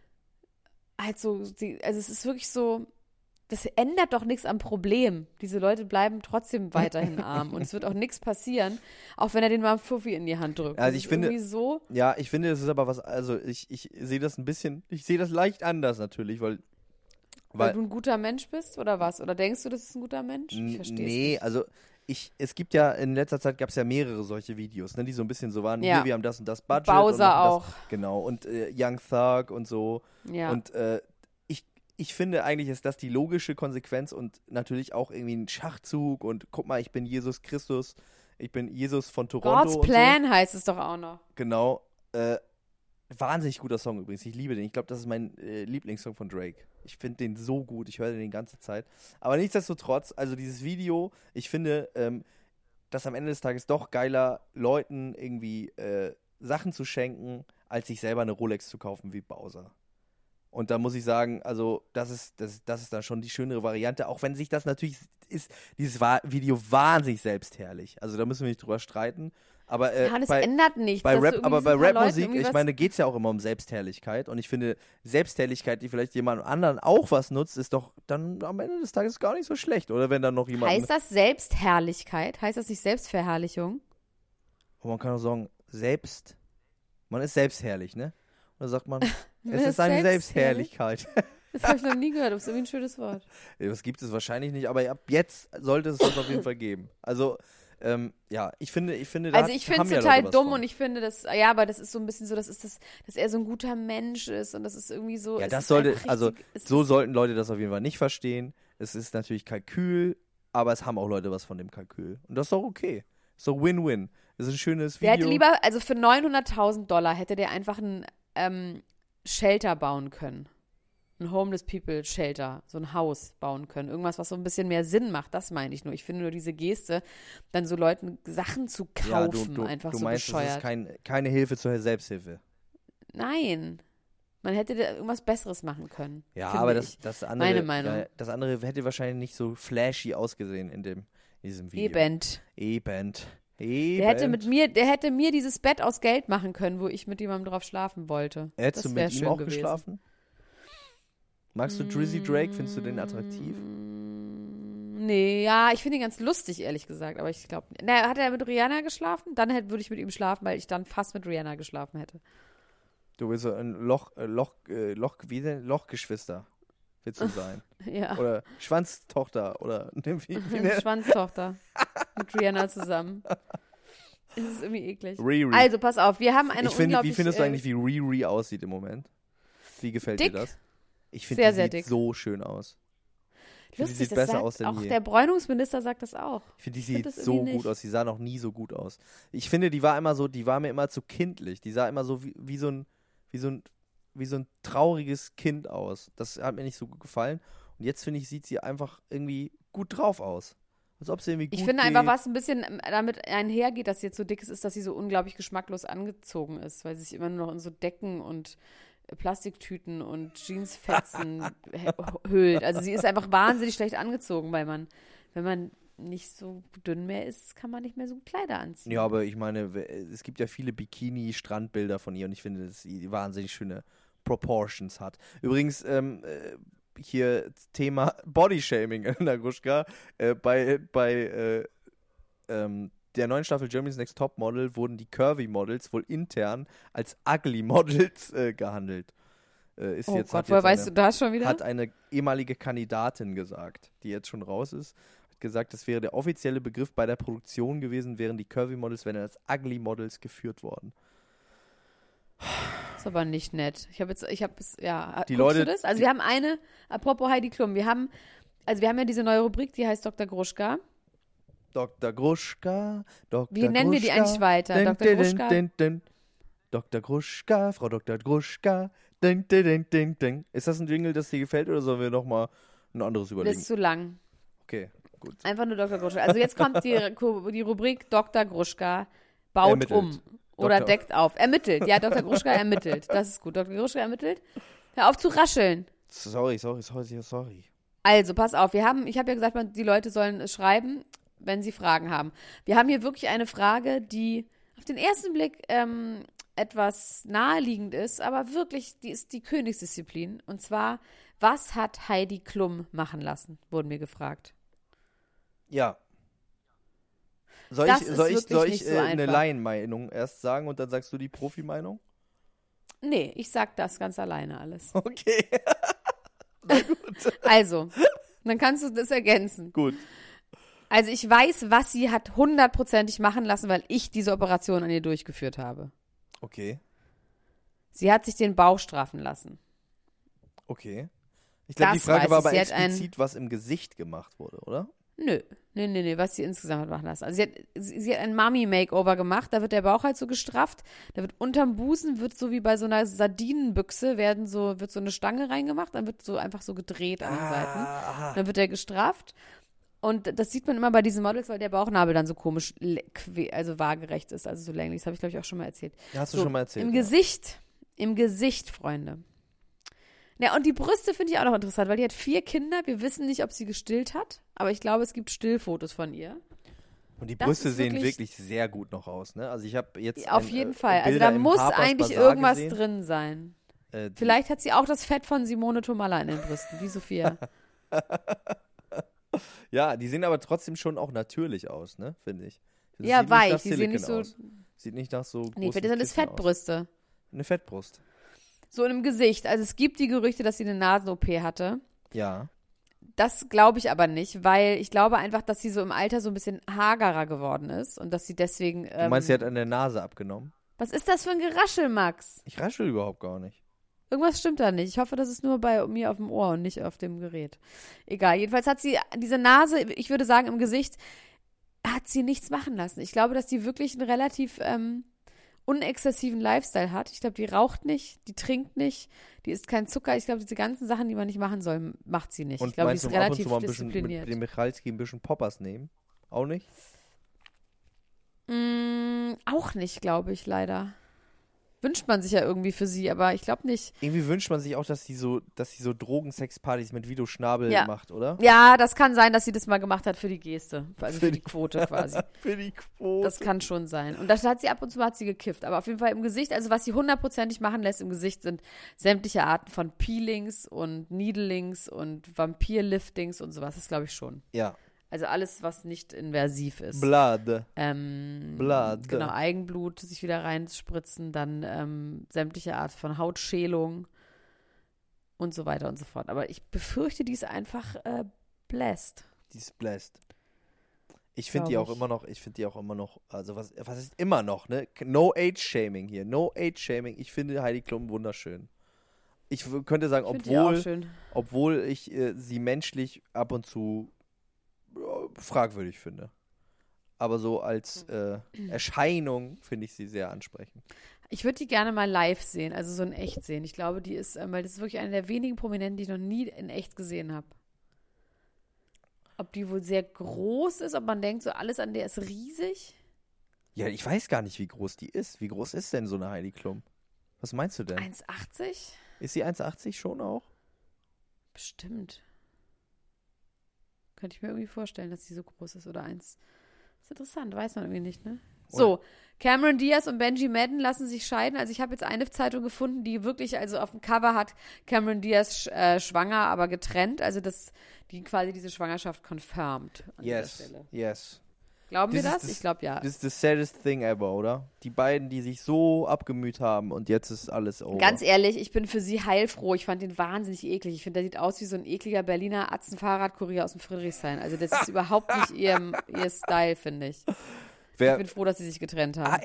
also es ist wirklich so, das ändert doch nichts am Problem. Diese Leute bleiben trotzdem weiterhin arm und es wird auch nichts passieren, auch wenn er den mal einen Fuffi in die Hand drückt. Also Das ich ist finde- irgendwie so, Ja, ich finde, das ist aber was, also ich sehe das ein bisschen, ich sehe das leicht anders natürlich, weil weil du ein guter Mensch bist oder was? Oder denkst du, das ist ein guter Mensch? Ich verstehe es nee, nicht. also es gibt ja, in letzter Zeit gab es ja mehrere solche Videos, ne, die so ein bisschen so waren, Ja. hier, wir haben das und das Budget. Bowser und machen auch. Das, genau, und Young Thug und so. Ja. Und ich finde eigentlich ist das die logische Konsequenz und natürlich auch irgendwie ein Schachzug und guck mal, ich bin Jesus Christus, ich bin Jesus von Toronto God's und Plan heißt es doch auch noch. so. Genau. Wahnsinnig guter Song übrigens, ich liebe den. Ich glaube, das ist mein Lieblingssong von Drake. Ich finde den so gut, ich höre den die ganze Zeit. Aber nichtsdestotrotz, also dieses Video, ich finde, das am Ende des Tages doch geiler, Leuten irgendwie Sachen zu schenken, als sich selber eine Rolex zu kaufen wie Bowser. Und da muss ich sagen, also das ist dann schon die schönere Variante, auch wenn sich das natürlich ist, dieses Video wahnsinnig selbstherrlich. Also da müssen wir nicht drüber streiten. Aber Ja, das ändert nichts. bei dass Rap, du irgendwie aber bei so ein paar Leuten Rapmusik, irgendwie ich was- meine, geht es ja auch immer um Selbstherrlichkeit. Und ich finde, Selbstherrlichkeit, die vielleicht jemand anderen auch was nutzt, ist doch dann am Ende des Tages gar nicht so schlecht. Oder wenn dann noch jemand. Heißt das Selbstherrlichkeit? Heißt das nicht Selbstverherrlichung? Und man kann auch sagen, man ist selbstherrlich, ne? Und dann sagt man, Man es ist ist eine selbstherrlich? Selbstherrlichkeit. Das habe ich noch nie gehört. Das ist irgendwie ein schönes Wort. Das gibt es wahrscheinlich nicht, aber ab jetzt sollte es das auf jeden Fall geben. Also, ja, ich finde, da Also ich finde haben es ja total Leute was dumm von. und ich finde das, ja, aber das ist so ein bisschen so, dass er so ein guter Mensch ist und das ist irgendwie so. Ja, es das ist sollte, einfach also richtig- es so ist- sollten Leute das auf jeden Fall nicht verstehen. Es ist natürlich Kalkül, aber es haben auch Leute was von dem Kalkül. Und das ist doch okay. So Win-Win. Das ist ein schönes Der Video. hätte lieber, also für 900.000 Dollar hätte der einfach ein Shelter bauen können. Ein Homeless People Shelter, so ein Haus bauen können. Irgendwas, was so ein bisschen mehr Sinn macht, das meine ich nur. Ich finde nur diese Geste, dann so Leuten Sachen zu ja, kaufen, einfach du so meinst, bescheuert. das ist keine Hilfe zur Selbsthilfe. Nein. Man hätte da irgendwas Besseres machen können. Ja, finde aber ich. das andere, Meine Meinung. das andere hätte wahrscheinlich nicht so flashy ausgesehen in diesem Video. Eben. Der Der hätte mir dieses Bett aus Geld machen können, wo ich mit jemandem drauf schlafen wollte. Hättest du Das wär mit ihm schön auch gewesen. geschlafen? Magst du Drizzy Drake? Findest du den attraktiv? Nee, ja, ich finde ihn ganz lustig, ehrlich gesagt, aber ich glaube, hat er mit Rihanna geschlafen? Dann würde ich mit ihm schlafen, weil ich dann fast mit Rihanna geschlafen hätte. Du willst so ein Lochgeschwister willst du sein. Ja, Oder Schwanztochter oder wie Schwanztochter mit Rihanna zusammen. Das ist irgendwie eklig. Riri. Also, pass auf, wir haben eine Wie unglaublich... findest du eigentlich, wie Riri aussieht im Moment? Wie gefällt dick. dir das? Ich finde, Sehr, die sehr sieht dick. so schön aus. Ich finde, die Lustig, sieht das besser sagt aus denn auch je. der Bräunungsminister sagt das auch. Ich finde, die Ich find sieht das so irgendwie gut nicht. aus. Die sah noch nie so gut aus. Ich finde, die war mir immer zu kindlich. Die sah immer so wie so ein trauriges Kind aus. Das hat mir nicht so gut gefallen. Und jetzt, finde ich, sieht sie einfach irgendwie gut drauf aus. Als ob sie irgendwie gut Ich finde geht. einfach, was ein bisschen damit einhergeht, dass sie jetzt so dick ist, dass sie so unglaublich geschmacklos angezogen ist, weil sie sich immer nur noch in so Decken und Plastiktüten und Jeansfetzen hüllt. Also sie ist einfach wahnsinnig schlecht angezogen, weil wenn man nicht so dünn mehr ist, kann man nicht mehr so Kleider anziehen. Ja, aber ich meine, es gibt ja viele Bikini-Strandbilder von ihr und ich finde, dass sie wahnsinnig schöne Proportions hat. Übrigens, hier Thema Bodyshaming, Elena Gruschka. Bei der neuen Staffel Germany's Next Top Model wurden die Curvy Models wohl intern als Ugly Models gehandelt. Ist Oh jetzt, Gott, hat woher jetzt weißt du das schon wieder? hat eine ehemalige Kandidatin gesagt, die jetzt schon raus ist, hat gesagt, das wäre der offizielle Begriff bei der Produktion gewesen, wären die Curvy Models, wären als Ugly Models geführt worden. Ist aber nicht nett. Ich habe es, ja. Die Guckst Leute- du das? Also wir haben apropos Heidi Klum, wir haben ja diese neue Rubrik, die heißt Dr. Gruschka. Dr. Gruschka, Dr. Wie nennen wir die Gruschka, eigentlich weiter? dun, Dr. dun, Gruschka? dun, dun. Dr. Gruschka, Frau Dr. Gruschka. Dun, dun, dun, dun, dun. Ist das ein Jingle, das dir gefällt, oder sollen wir nochmal ein anderes Das überlegen? ist zu lang. Okay, gut. Einfach nur Dr. Gruschka. Also jetzt kommt die Rubrik Dr. Gruschka baut Ermittelt. um. Oder Dr. deckt auf. Ermittelt. Ja, Dr. Gruschka ermittelt. Das ist gut. Dr. Gruschka ermittelt. Hör auf zu rascheln. Sorry. Also, pass auf. Ich habe ja gesagt, die Leute sollen es schreiben, wenn sie Fragen haben. Wir haben hier wirklich eine Frage, die auf den ersten Blick etwas naheliegend ist, aber wirklich, die ist die Königsdisziplin. Und zwar, was hat Heidi Klum machen lassen, wurden wir gefragt. Ja. Soll Das ich, ist soll ich, wirklich soll nicht ich so eine einfach. Laienmeinung erst sagen und dann sagst du die Profimeinung? Nee, ich sag das ganz alleine alles. Okay. Also, dann kannst du das ergänzen. Gut. Also ich weiß, was sie hat hundertprozentig machen lassen, weil ich diese Operation an ihr durchgeführt habe. Okay. Sie hat sich den Bauch straffen lassen. Okay. Ich glaube, die Das Frage weiß war ich. aber Sie hat explizit, was im Gesicht gemacht wurde, oder? Nö, was sie insgesamt hat machen lassen. Also sie hat ein Mummy-Makeover gemacht, da wird der Bauch halt so gestrafft, da wird unterm Busen, wird so wie bei so einer Sardinenbüchse, wird so eine Stange reingemacht, dann wird so einfach so gedreht an den Seiten. Dann wird der gestrafft. Und das sieht man immer bei diesen Models, weil der Bauchnabel dann so komisch, also waagerecht ist, also so länglich. Das habe ich, glaube ich, auch schon mal erzählt. Ja, hast du schon mal erzählt. Im Gesicht, Freunde. Ja, und die Brüste finde ich auch noch interessant, weil die hat 4 Kinder. Wir wissen nicht, ob sie gestillt hat, aber ich glaube, es gibt Stillfotos von ihr. Und die Das Brüste ist sehen wirklich- wirklich sehr gut noch aus, ne? Also ich habe jetzt Auf jeden Fall. Also da muss eigentlich irgendwas drin sein. Vielleicht hat sie auch das Fett von Simone Tomalla in den Brüsten, wie Sophia. Ja, die sehen aber trotzdem schon auch natürlich aus, ne? Finde ich. Das Ja, sieht nicht nach weich. Die sehen nicht Silicon so. aus. Sieht nicht nach so Nee, großen das sind alles Kissen aus. Fettbrüste. Eine Fettbrust. So in dem Gesicht. Also es gibt die Gerüchte, dass sie eine Nasen-OP hatte. Ja. Das glaube ich aber nicht, weil ich glaube einfach, dass sie so im Alter so ein bisschen hagerer geworden ist und dass sie deswegen. Du meinst, sie hat an der Nase abgenommen? Was ist das für ein Geraschel, Max? Ich raschel überhaupt gar nicht. Irgendwas stimmt da nicht. Ich hoffe, das ist nur bei mir auf dem Ohr und nicht auf dem Gerät. Egal. Jedenfalls hat sie diese Nase, ich würde sagen, im Gesicht hat sie nichts machen lassen. Ich glaube, dass die wirklich einen relativ unexzessiven Lifestyle hat. Ich glaube, die raucht nicht, die trinkt nicht, die isst keinen Zucker. Ich glaube, diese ganzen Sachen, die man nicht machen soll, macht sie nicht. Und Ich glaube, die meinst ist du ab und relativ zu mal ein bisschen diszipliniert. mit dem Michalski ein bisschen Poppers nehmen? Auch nicht? Auch nicht, glaube ich, leider. Wünscht man sich ja irgendwie für sie, aber ich glaube nicht. Irgendwie wünscht man sich auch, dass sie so Drogensexpartys mit Vido Schnabel Ja. macht, oder? Ja, das kann sein, dass sie das mal gemacht hat für die Geste. Also für die Quote quasi. Für die Quote. Das kann schon sein. Und das hat sie ab und zu mal gekifft. Aber auf jeden Fall im Gesicht, also was sie hundertprozentig machen lässt im Gesicht, sind sämtliche Arten von Peelings und Needlings und Vampirliftings und sowas. Das glaube ich schon. Ja. Also alles, was nicht invasiv ist. Blood. Blood. Genau, Eigenblut sich wieder reinspritzen, dann sämtliche Art von Hautschälung und so weiter und so fort. Aber ich befürchte, die ist einfach blessed. Die ist blessed. Ich finde die auch immer noch, also was ist immer noch, ne? No Age-Shaming hier, no Age-Shaming. Ich finde Heidi Klum wunderschön. Ich könnte sagen, obwohl ich sie menschlich ab und zu fragwürdig finde. Aber so als Erscheinung finde ich sie sehr ansprechend. Ich würde die gerne mal live sehen, also so in echt sehen. Ich glaube, die ist, weil das ist wirklich eine der wenigen Prominenten, die ich noch nie in echt gesehen habe. Ob die wohl sehr groß ist, ob man denkt, so alles an der ist riesig. Ja, ich weiß gar nicht, wie groß die ist. Wie groß ist denn so eine Heidi Klum? Was meinst du denn? 1,80? Ist sie 1,80 schon auch? Bestimmt. Könnte ich mir irgendwie vorstellen, dass sie so groß ist oder 1. Das ist interessant, weiß man irgendwie nicht, ne? So, Cameron Diaz und Benji Madden lassen sich scheiden. Also ich habe jetzt eine Zeitung gefunden, die wirklich, also auf dem Cover hat Cameron Diaz schwanger, aber getrennt. Also die quasi diese Schwangerschaft confirmed an dieser Stelle. Yes. Glauben wir das? Ich glaube ja. Das ist the saddest thing ever, oder? Die beiden, die sich so abgemüht haben und jetzt ist alles over. Ganz ehrlich, ich bin für sie heilfroh. Ich fand den wahnsinnig eklig. Ich finde, der sieht aus wie so ein ekliger Berliner Atzenfahrradkurier aus dem Friedrichshain. Also das ist überhaupt nicht ihr Style, finde ich. Ich bin froh, dass sie sich getrennt haben.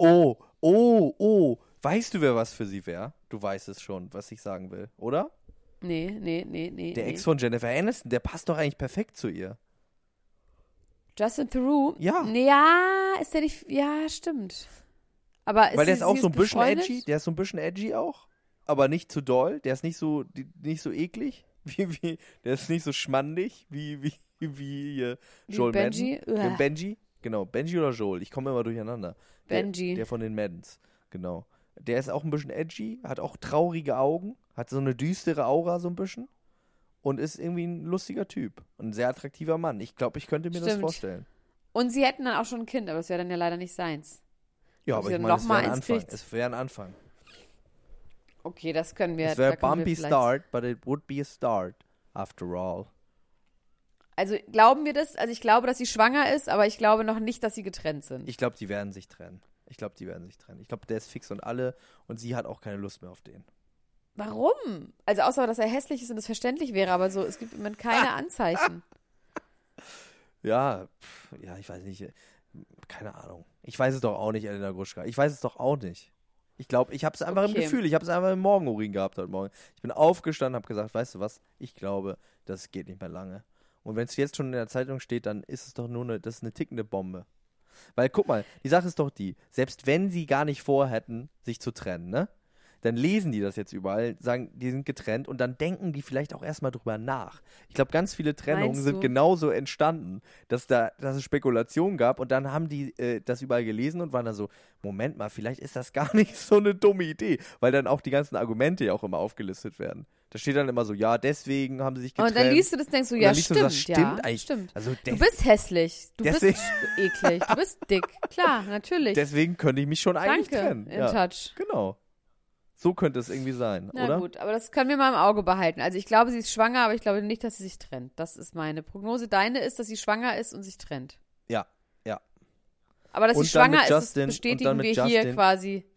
Weißt du, wer was für sie wäre? Du weißt es schon, was ich sagen will, oder? Nee. Der Ex von Jennifer Aniston, der passt doch eigentlich perfekt zu ihr. Justin Theroux? Ja. Nee, ja, ist der nicht. Ja, stimmt. Aber Weil der ist auch so ein bisschen befreundet? edgy. Der ist so ein bisschen edgy auch. Aber nicht zu doll. Der ist nicht so eklig. Der ist nicht so schmandig wie Joel Benji? Madden. Benji? Genau, Benji oder Joel. Ich komme immer durcheinander. Benji. Der von den Maddens. Genau. Der ist auch ein bisschen edgy, hat auch traurige Augen, hat so eine düstere Aura so ein bisschen und ist irgendwie ein lustiger Typ. Ein sehr attraktiver Mann. Ich glaube, ich könnte mir das Stimmt. vorstellen. Und sie hätten dann auch schon ein Kind, aber das wäre dann ja leider nicht seins. Ja, Ob aber sie ich dann meine, noch es mal wäre ein eins Anfang. kriegt. Es wäre ein Anfang. Okay, das können wir. Es wäre da können wir bumpy vielleicht- start, but it would be a start, after all. Also glauben wir das? Also ich glaube, dass sie schwanger ist, aber ich glaube noch nicht, dass sie getrennt sind. Ich glaube, die werden sich trennen. Ich glaube, der ist fix und alle und sie hat auch keine Lust mehr auf den. Warum? Also außer, dass er hässlich ist und es verständlich wäre, aber so, es gibt im Moment keine Anzeichen. Ja, ich weiß nicht. Keine Ahnung. Ich weiß es doch auch nicht, Elena Gruschka. Ich weiß es doch auch nicht. Ich glaube, ich habe es einfach im Okay. Gefühl. Ich habe es einfach im Morgenurin gehabt heute Morgen. Ich bin aufgestanden, habe gesagt, weißt du was? Ich glaube, das geht nicht mehr lange. Und wenn es jetzt schon in der Zeitung steht, dann ist es doch das ist eine tickende Bombe. Weil, guck mal, die Sache ist doch die, selbst wenn sie gar nicht vorhätten, sich zu trennen, ne? Dann lesen die das jetzt überall, sagen, die sind getrennt und dann denken die vielleicht auch erstmal drüber nach. Ich glaube, ganz viele Trennungen Meinst sind du? genauso entstanden, dass es Spekulationen gab und dann haben die das überall gelesen und waren dann so, Moment mal, vielleicht ist das gar nicht so eine dumme Idee, weil dann auch die ganzen Argumente ja auch immer aufgelistet werden. Da steht dann immer so, ja, deswegen haben sie sich getrennt. Und dann liest du das und denkst du, Und ja, dann liest du, stimmt, das stimmt ja, eigentlich. stimmt. Also Du bist hässlich, du deswegen- bist eklig, du bist dick. Klar, natürlich. deswegen könnte ich mich schon eigentlich Danke, trennen. in Ja, touch. genau. So könnte es irgendwie sein, Na oder? gut, aber das können wir mal im Auge behalten. Also ich glaube, sie ist schwanger, aber ich glaube nicht, dass sie sich trennt. Das ist meine Prognose. Deine ist, dass sie schwanger ist und sich trennt. Ja. Aber dass sie Und dann mit schwanger ist, das Justin- und bestätigen dann mit wir hier Justin. quasi.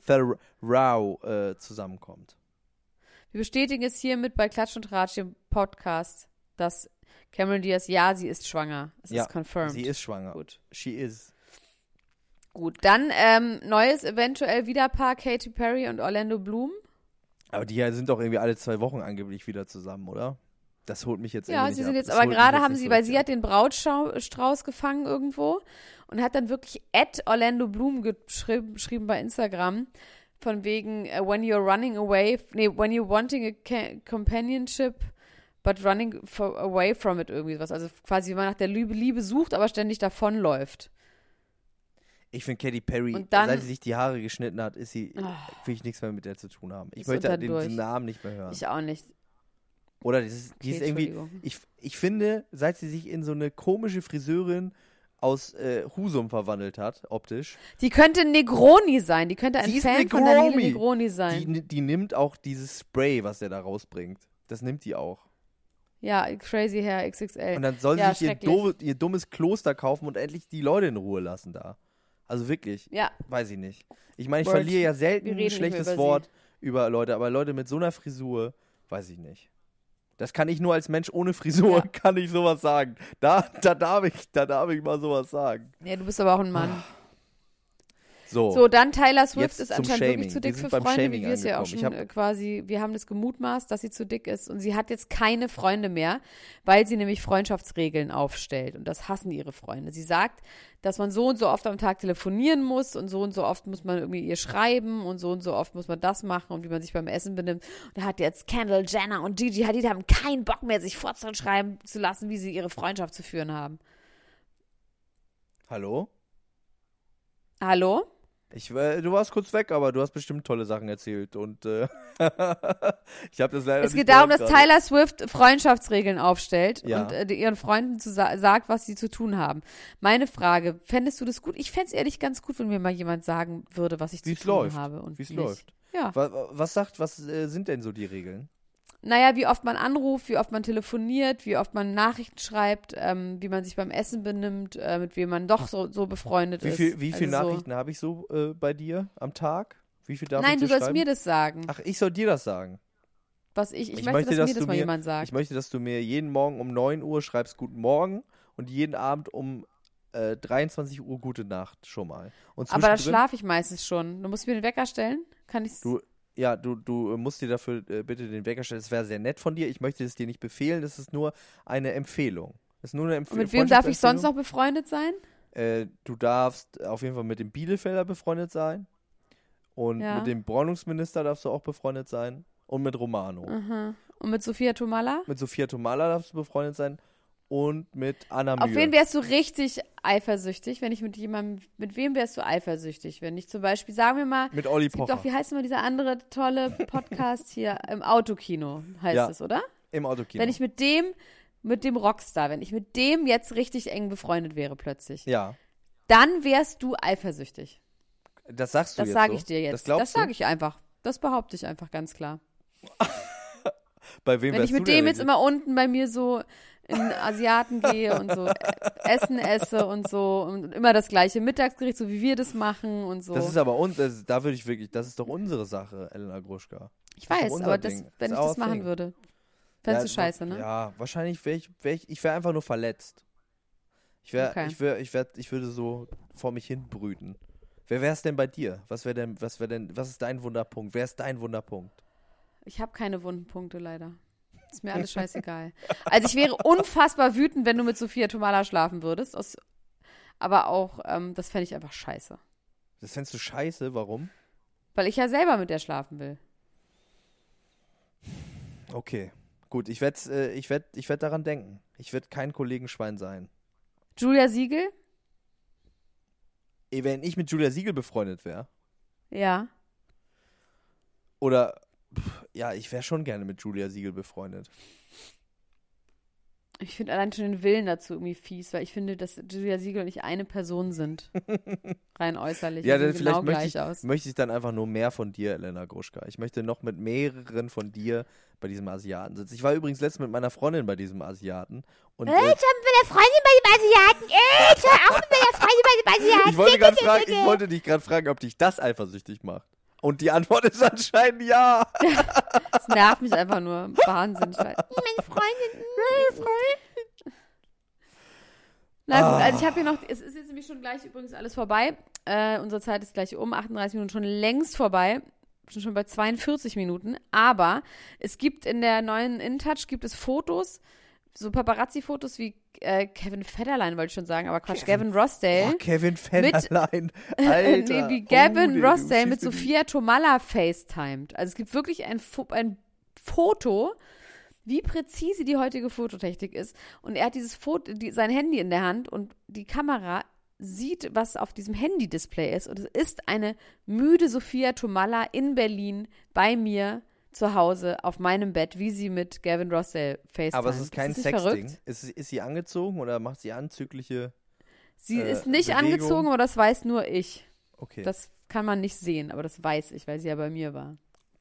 Theroux zusammenkommt. Wir bestätigen es hiermit bei Klatsch und Tratsch im Podcast, dass Cameron Diaz, ja, sie ist schwanger. Es Ja, ist confirmed. Sie ist schwanger. Gut. She is. Gut, dann neues eventuell Wiederpaar Katy Perry und Orlando Bloom. Aber die sind doch irgendwie alle 2 Wochen angeblich wieder zusammen, oder? Das holt mich jetzt Ja, irgendwie sie nicht sind ab. jetzt, Das aber holt mich gerade jetzt haben nicht sie, so weil richtig sie ab. hat den Brautstrauß gefangen irgendwo und hat dann wirklich @Orlando Bloom geschrieben bei Instagram von wegen when you're wanting a companionship but running away from it irgendwie was. Also quasi, wenn man nach der Liebe sucht, aber ständig davonläuft. Ich finde Katy Perry, Und dann- seit sie sich die Haare geschnitten hat, will ich nichts mehr mit der zu tun haben. Ich Ist möchte unter den durch. Namen nicht mehr hören. Ich auch nicht. Oder die ist Okay, irgendwie, Entschuldigung. ich finde, seit sie sich in so eine komische Friseurin aus Husum verwandelt hat, optisch, Die könnte Negroni sein. Die könnte ein Sie ist Fan von Daniele Negromi. Negroni sein. die nimmt auch dieses Spray, was der da rausbringt. Das nimmt die auch. Ja, Crazy Hair XXL. Und dann soll sie Ja, sich schrecklich. ihr dummes Kloster kaufen und endlich die Leute in Ruhe lassen da. Also wirklich, Ja, weiß ich nicht. Ich meine, ich Word. verliere ja selten Wir reden ein nicht mehr schlechtes über Wort über Leute, aber Leute mit so einer Frisur, weiß ich nicht. Das kann ich nur als Mensch ohne Frisur, Ja. kann ich sowas sagen. Da darf ich mal sowas sagen. ja, du bist aber auch ein Mann. So, So, dann Taylor Swift Jetzt ist zum anscheinend Shaming. wirklich zu Wir dick sind für beim Freunde, Shaming wie wir es ja auch angekommen. schon quasi, wir haben das gemutmaßt, dass sie zu dick ist und sie hat jetzt keine Freunde mehr, weil sie nämlich Freundschaftsregeln aufstellt und das hassen ihre Freunde. Sie sagt, dass man so und so oft am Tag telefonieren muss und so oft muss man irgendwie ihr schreiben und so oft muss man das machen und wie man sich beim Essen benimmt. Und da hat jetzt Kendall Jenner und Gigi Hadid haben keinen Bock mehr, sich vorzuschreiben zu lassen, wie sie ihre Freundschaft zu führen haben. hallo? Hallo? Du warst kurz weg, aber du hast bestimmt tolle Sachen erzählt und ich habe das leider Es nicht geht darum, dass gehört gerade. Taylor Swift Freundschaftsregeln aufstellt Ja. und ihren Freunden sagt, was sie zu tun haben. Meine Frage, fändest du das gut? Ich fände es ehrlich ganz gut, wenn mir mal jemand sagen würde, was ich zu Wie's tun läuft. habe. Und Wie's nicht. läuft. Ja. Was sind denn so die Regeln? Naja, wie oft man anruft, wie oft man telefoniert, wie oft man Nachrichten schreibt, wie man sich beim Essen benimmt, mit wem man doch so befreundet ist. Wie viele Also so- Nachrichten habe ich so bei dir am Tag? Wie viel darf Nein, ich du dir sollst schreiben? mir das sagen. Ach, ich soll dir das sagen. Ich möchte, dass mir das mal jemand sagt. Ich möchte, dass du mir jeden Morgen um 9 Uhr schreibst Guten Morgen und jeden Abend um 23 Uhr Gute Nacht schon mal. Und Aber da zwischendrin- schlafe ich meistens schon. Du musst mir den Wecker stellen? Kann ich's? Du musst dir dafür bitte den Wecker stellen. Das wäre sehr nett von dir. Ich möchte es dir nicht befehlen, das ist nur eine Empfehlung. Ist nur eine Und mit wem darf ich sonst Freundschaftsempfehlung. noch befreundet sein? Du darfst auf jeden Fall mit dem Bielefelder befreundet sein. Und Ja. mit dem Bräunungsminister darfst du auch befreundet sein. Und mit Romano. Aha. Und mit Sophia Tomalla? Mit Sophia Tomalla darfst du befreundet sein. Und mit Anna Auf Mühe. wen wärst du richtig eifersüchtig, wenn ich mit wem wärst du eifersüchtig? Wenn ich zum Beispiel, sagen wir mal, Mit Olli es gibt Pocher. doch, wie heißt immer dieser andere tolle Podcast hier, im Autokino heißt Ja. es, oder? Im Autokino. Wenn ich mit dem Rockstar, wenn ich mit dem jetzt richtig eng befreundet wäre plötzlich, ja, dann wärst du eifersüchtig. das sagst du Das jetzt sage so? ich dir jetzt. Das glaubst Das sage ich einfach. Das behaupte ich einfach ganz klar. du? Bei wem Wenn ich wärst du mit denn dem jetzt wirklich? immer unten bei mir so in Asiaten gehe und so Essen esse und so und immer das gleiche Mittagsgericht, so wie wir das machen und so. Das ist aber da würde ich wirklich, das ist doch unsere Sache, Elena Gruschka. Ich das ist weiß, doch unser aber Ding. wenn Ist ich our das machen thing. würde, fändest du Ja, scheiße, ne? Ja, wahrscheinlich ich wäre einfach nur verletzt. Okay. Ich würde so vor mich hin brüten. Wer wär's denn bei dir? Was ist dein Wunderpunkt? Wer ist dein Wunderpunkt? Ich habe keine wunden Punkte leider. Ist mir alles scheißegal. Also ich wäre unfassbar wütend, wenn du mit Sophia Tomalla schlafen würdest. Aber auch, das fände ich einfach scheiße. Das fändest du scheiße, warum? Weil ich ja selber mit der schlafen will. Okay, gut, ich werd daran denken. Ich werde kein Kollegenschwein sein. Julia Siegel? Wenn ich mit Julia Siegel befreundet wäre, Ja. oder, ja, ich wäre schon gerne mit Julia Siegel befreundet. Ich finde allein schon den Willen dazu irgendwie fies, weil ich finde, dass Julia Siegel und ich eine Person sind. Rein äußerlich. Ja, Wir dann sehen genau vielleicht gleich aus. möchte ich dann einfach nur mehr von dir, Elena Gruschka. Ich möchte noch mit mehreren von dir bei diesem Asiaten sitzen. Ich war übrigens letztens mit meiner Freundin bei diesem Asiaten. Und, Ich habe mit der Freundin bei dem Asiaten. Ich war auch mit der Freundin bei dem Asiaten. ich wollte dich gerade fragen, ob dich das eifersüchtig macht. Und die Antwort ist anscheinend ja. Das nervt mich einfach nur. Wahnsinn. Ich weiß. Meine Freundin. Na gut, also ich habe hier noch, es ist jetzt nämlich schon gleich übrigens alles vorbei. Unsere Zeit ist gleich 38 Minuten schon längst vorbei. Schon bei 42 Minuten. Aber es gibt in der neuen InTouch gibt es Fotos, so Paparazzi-Fotos wie Kevin Federline, wollte ich schon sagen, aber Quatsch, Gavin Rossdale. Oh, Kevin Federline. Nee, Alter. wie Gavin du Rossdale mit schießt mir Sophia Tomalla FaceTimed. Also es gibt wirklich ein Foto, wie präzise die heutige Fototechnik ist. Und er hat dieses Foto, sein Handy in der Hand und die Kamera sieht, was auf diesem Handy-Display ist. Und es ist eine müde Sophia Tomalla in Berlin bei mir zu Hause auf meinem Bett, wie sie mit Gavin Rossdale FaceTimed. Aber es ist kein nicht Sexding. verrückt? Ist sie angezogen oder macht sie anzügliche? Sie ist nicht Bewegung? angezogen, aber das weiß nur ich. Okay. Das kann man nicht sehen, aber das weiß ich, weil sie ja bei mir war.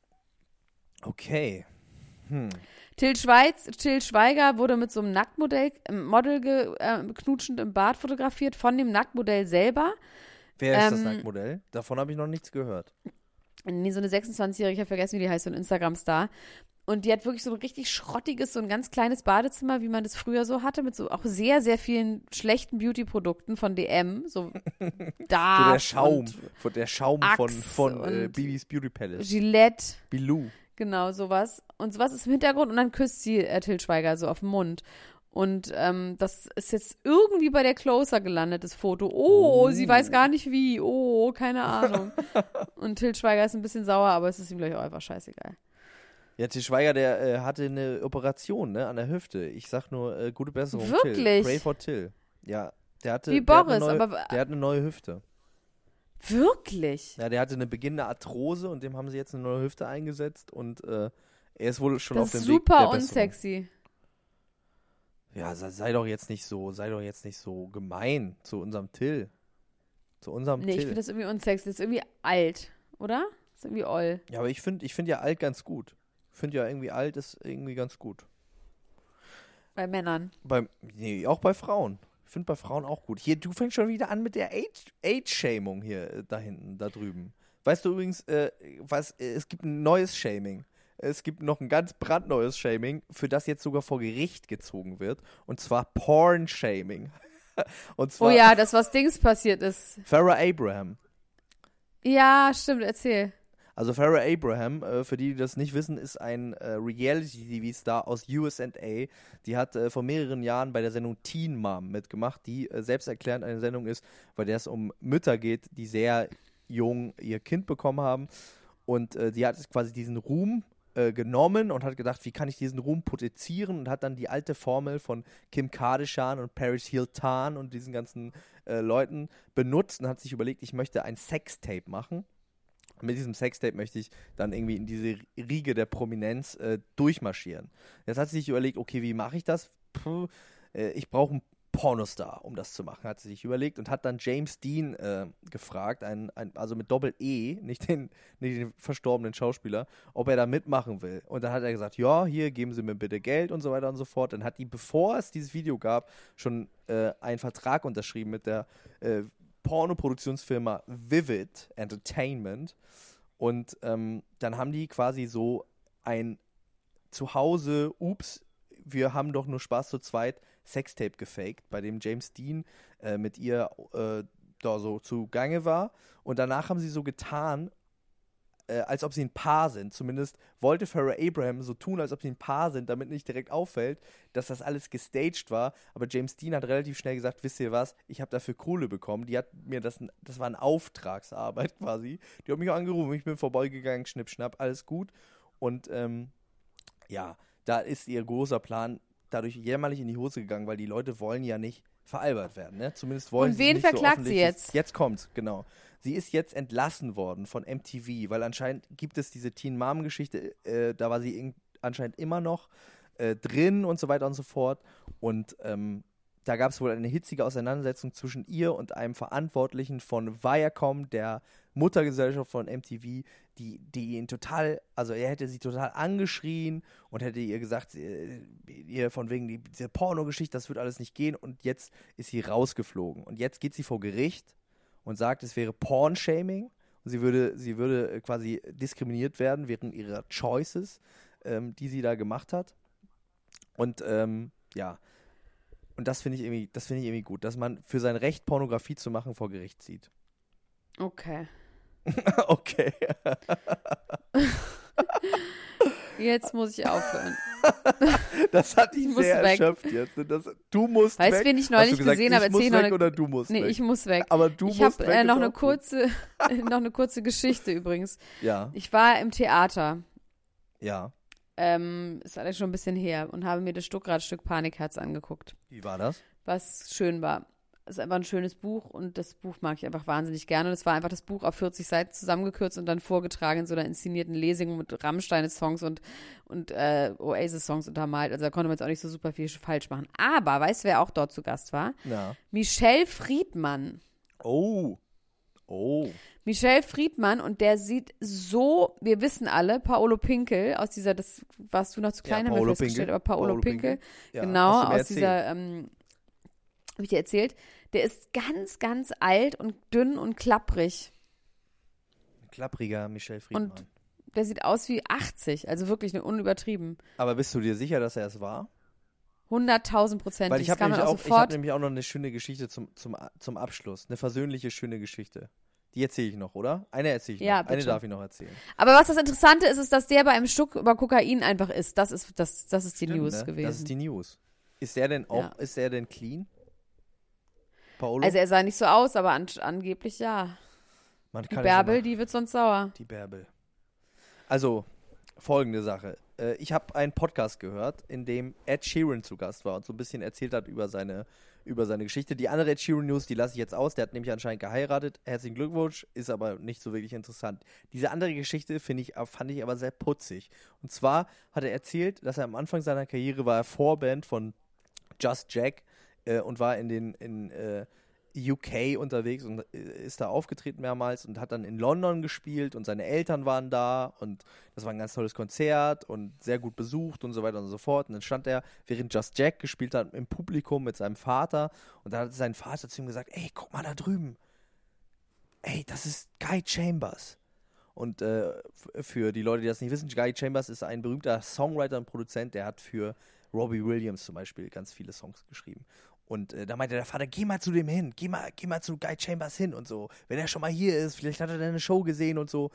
Okay. Till Schweiger wurde mit so einem Nacktmodell, knutschend im Bad fotografiert, von dem Nacktmodell selber. Wer ist das Nacktmodell? Davon habe ich noch nichts gehört. Nee, so eine 26-Jährige, ich habe vergessen, wie die heißt, so ein Instagram-Star. Und die hat wirklich so ein richtig schrottiges, so ein ganz kleines Badezimmer, wie man das früher so hatte, mit so auch sehr, sehr vielen schlechten Beauty-Produkten von DM. So Darf So der Schaum von Axe und Bibis Beauty Palace. Gillette. Bilou. Genau, sowas. Und sowas ist im Hintergrund und dann küsst sie Till Schweiger so auf den Mund. Und das ist jetzt irgendwie bei der Closer gelandet, das Foto. Oh, sie weiß gar nicht wie. Oh, keine Ahnung. Und Till Schweiger ist ein bisschen sauer, aber es ist ihm gleich auch einfach scheißegal. Ja, Til Schweiger, der hatte eine Operation, ne, an der Hüfte. Ich sag nur, gute Besserung, Wirklich? Till. Pray for Till. Ja, der hatte, Wie der hat Boris, eine neue, aber- der hat eine neue Hüfte. Wirklich? Ja, der hatte eine beginnende Arthrose und dem haben sie jetzt eine neue Hüfte eingesetzt und er ist wohl schon auf Das dem ist Weg der super Besserung. unsexy. Ja, sei doch jetzt nicht so gemein zu unserem Till. Zu unserem Nee, ich Till. finde das irgendwie unsexy. Das ist irgendwie alt, oder? Das ist irgendwie oll. Ja, aber ich find ja alt ganz gut. Ich finde ja irgendwie alt ist irgendwie ganz gut. Bei Männern. Nee, auch bei Frauen. Ich finde bei Frauen auch gut. Hier, du fängst schon wieder an mit der Age-Shaming hier da hinten, da drüben. Weißt du übrigens, es gibt ein neues Shaming. Es gibt noch ein ganz brandneues Shaming, für das jetzt sogar vor Gericht gezogen wird. Und zwar Porn-Shaming. Und zwar Oh ja, das, was Dings passiert ist. Farrah Abraham. Ja, stimmt, erzähl. Also Farrah Abraham, für die das nicht wissen, ist ein Reality-TV-Star aus USA. Die hat vor mehreren Jahren bei der Sendung Teen Mom mitgemacht, die selbsterklärend eine Sendung ist, bei der es um Mütter geht, die sehr jung ihr Kind bekommen haben. Und die hat quasi diesen Ruhm genommen und hat gedacht, wie kann ich diesen Ruhm potenzieren, und hat dann die alte Formel von Kim Kardashian und Paris Hilton und diesen ganzen Leuten benutzt und hat sich überlegt, ich möchte ein Sextape machen. Und mit diesem Sextape möchte ich dann irgendwie in diese Riege der Prominenz durchmarschieren. Jetzt hat sie sich überlegt, okay, wie mache ich das? Ich brauche einen Pornostar, um das zu machen, hat sie sich überlegt, und hat dann James Dean gefragt, also mit Doppel-E, nicht den verstorbenen Schauspieler, ob er da mitmachen will. Und dann hat er gesagt, ja, hier, geben Sie mir bitte Geld und so weiter und so fort. Dann hat die, bevor es dieses Video gab, schon einen Vertrag unterschrieben mit der Pornoproduktionsfirma Vivid Entertainment. Und dann haben die quasi so ein Zuhause, wir haben doch nur Spaß zu zweit, Sextape gefaked, bei dem James Dean mit ihr da so zugange war. Und danach haben sie so getan, als ob sie ein Paar sind. Zumindest wollte Farrah Abraham so tun, als ob sie ein Paar sind, damit nicht direkt auffällt, dass das alles gestaged war. Aber James Dean hat relativ schnell gesagt, wisst ihr was, ich habe dafür Kohle bekommen. Die hat mir das war eine Auftragsarbeit quasi. Die hat mich auch angerufen, ich bin vorbeigegangen, schnipp, schnapp, alles gut. Und ja, da ist ihr großer Plan dadurch jämmerlich in die Hose gegangen, weil die Leute wollen ja nicht veralbert werden, ne? Zumindest wollen sie nicht. Und wen verklagt sie jetzt? Jetzt kommt's, genau. Sie ist jetzt entlassen worden von MTV, weil anscheinend gibt es diese Teen Mom-Geschichte, da war sie anscheinend immer noch drin und so weiter und so fort. Und da gab es wohl eine hitzige Auseinandersetzung zwischen ihr und einem Verantwortlichen von Viacom, der Muttergesellschaft von MTV, die ihn total, also er hätte sie total angeschrien und hätte ihr gesagt, ihr von wegen diese Pornogeschichte, das wird alles nicht gehen, und jetzt ist sie rausgeflogen. Und jetzt geht sie vor Gericht und sagt, es wäre Pornshaming und sie würde quasi diskriminiert werden wegen ihrer Choices, die sie da gemacht hat. Und ja, und das finde ich irgendwie gut, dass man für sein Recht, Pornografie zu machen, vor Gericht zieht. Okay. Okay. Jetzt muss ich aufhören. Das hat dich sehr erschöpft jetzt. Du musst weg. Weißt du, wen ich neulich gesehen habe? Ich muss weg oder du musst weg? Nee, ich muss weg. Aber du musst weg. Ich habe noch eine kurze Geschichte übrigens. Ja. Ich war im Theater. Ja. Ist alles schon ein bisschen her, und habe mir das Stuckrad-Stück Panikherz angeguckt. Wie war das? Was schön war. Es ist einfach ein schönes Buch, und das Buch mag ich einfach wahnsinnig gerne. Und es war einfach das Buch auf 40 Seiten zusammengekürzt und dann vorgetragen in so einer inszenierten Lesung mit Rammstein-Songs und Oasis-Songs untermalt. Also da konnte man jetzt auch nicht so super viel falsch machen. Aber weißt du, wer auch dort zu Gast war? Ja. Michelle Friedmann. Oh. Michelle Friedmann, und der sieht so, wir wissen alle, Paolo Pinkel, aus dieser, das warst du noch zu klein, ja, haben wir festgestellt, aber Paolo Pinkel, ja, genau, aus dieser, habe ich dir erzählt, der ist ganz, ganz alt und dünn und klapprig. Klappriger Michelle Friedmann. Und der sieht aus wie 80, also wirklich unübertrieben. Aber bist du dir sicher, dass er es war? 100.000%. Weil ich habe nämlich auch noch eine schöne Geschichte zum Abschluss. Eine versöhnliche, schöne Geschichte. Die erzähle ich noch, oder? Eine erzähle ich noch. Ja, bitte. Eine darf ich noch erzählen. Aber was das Interessante ist, ist, dass der bei einem Stück über Kokain einfach ist. Das ist die Stimmt, News ne? gewesen. Das ist die News. Ist er denn auch, Ja. ist er denn clean? Paolo? Also er sah nicht so aus, aber angeblich ja. Man Die kann Bärbel, die wird sonst sauer. Die Bärbel. Also, folgende Sache. Ich habe einen Podcast gehört, in dem Ed Sheeran zu Gast war und so ein bisschen erzählt hat über seine Geschichte. Die andere Ed Sheeran News, die lasse ich jetzt aus. Der hat nämlich anscheinend geheiratet. Herzlichen Glückwunsch, ist aber nicht so wirklich interessant. Diese andere Geschichte fand ich aber sehr putzig. Und zwar hat er erzählt, dass er am Anfang seiner Karriere war Vorband von Just Jack und war in UK unterwegs und ist da aufgetreten mehrmals und hat dann in London gespielt und seine Eltern waren da und das war ein ganz tolles Konzert und sehr gut besucht und so weiter und so fort. Und dann stand er, während Just Jack gespielt hat, im Publikum mit seinem Vater und dann hat sein Vater zu ihm gesagt, ey, guck mal da drüben. Ey, das ist Guy Chambers. Und für die Leute, die das nicht wissen, Guy Chambers ist ein berühmter Songwriter und Produzent, der hat für Robbie Williams zum Beispiel ganz viele Songs geschrieben. Und da meinte der Vater, geh mal zu dem hin, geh mal zu Guy Chambers hin und so. Wenn er schon mal hier ist, vielleicht hat er deine Show gesehen und so.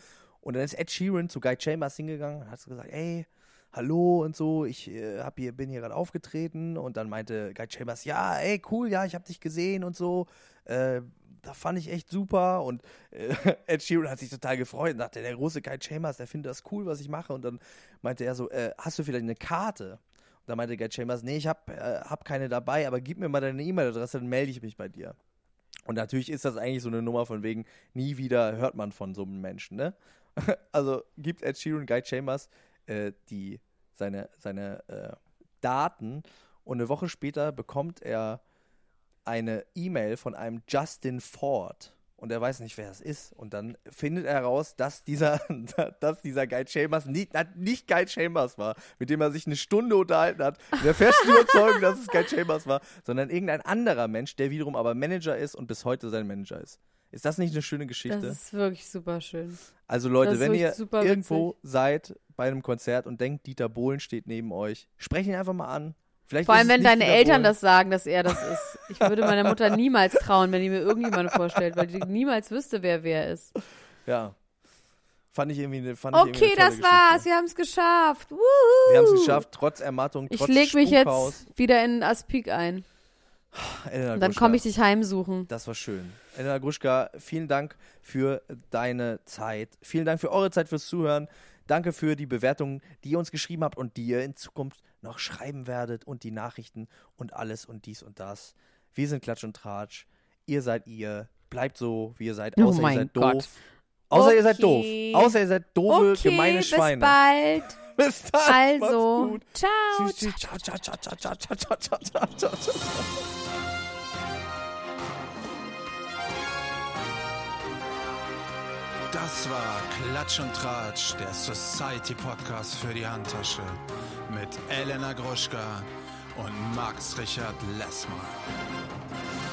Und dann ist Ed Sheeran zu Guy Chambers hingegangen und hat so gesagt, ey, hallo und so, ich bin hier gerade aufgetreten. Und dann meinte Guy Chambers, ja, ey, cool, ja, ich habe dich gesehen und so. Da fand ich echt super. Und Ed Sheeran hat sich total gefreut und dachte, der große Guy Chambers, der findet das cool, was ich mache. Und dann meinte er so, hast du vielleicht eine Karte? Und dann meinte Guy Chambers, nee, ich hab keine dabei, aber gib mir mal deine E-Mail-Adresse, dann melde ich mich bei dir. Und natürlich ist das eigentlich so eine Nummer von wegen, nie wieder hört man von so einem Menschen, ne? Also gibt Ed Sheeran Guy Chambers seine Daten und eine Woche später bekommt er eine E-Mail von einem Justin Ford und er weiß nicht, wer das ist. Und dann findet er heraus, dass dieser Guy Chambers nicht Guy Chambers war, mit dem er sich eine Stunde unterhalten hat, der festen Überzeugung, dass es Guy Chambers war, sondern irgendein anderer Mensch, der wiederum aber Manager ist und bis heute sein Manager ist. Ist das nicht eine schöne Geschichte? Das ist wirklich super schön. Also Leute, wenn ihr super irgendwo seid bei einem Konzert und denkt, Dieter Bohlen steht neben euch, sprecht ihn einfach mal an. Vielleicht Vor allem, wenn deine Dieter Eltern Bohlen. das sagen, dass er das ist. Ich würde meiner Mutter niemals trauen, wenn die mir irgendjemanden vorstellt, weil die niemals wüsste, wer ist. Ja. Fand ich irgendwie eine Okay, tolle das Geschichte. war's. Wir haben es geschafft. Wuhu. Wir haben es geschafft, trotz Ermattung, trotz Ich leg mich Spukhaus. jetzt wieder in Aspik ein. Elena Und dann Gruschka, komme ich dich heimsuchen. Das war schön. Elena Gruschka, vielen Dank für deine Zeit. Vielen Dank für eure Zeit, fürs Zuhören. Danke für die Bewertungen, die ihr uns geschrieben habt und die ihr in Zukunft noch schreiben werdet und die Nachrichten und alles und dies und das. Wir sind Klatsch und Tratsch. Ihr seid ihr. Bleibt so, wie ihr seid. Oh Außer ihr mein seid Gott. doof. Außer ihr seid Okay. doof. Außer ihr seid doofe, Okay, gemeine Schweine. bis bald. Bis dann. Also, Macht's gut. ciao. Tschüss, tschüss. Ciao, ciao, ciao, ciao, ciao, ciao, ciao, ciao, ciao, ciao. Das war Klatsch und Tratsch, der Society-Podcast für die Handtasche mit Elena Gruschka und Max Richard Lessmann.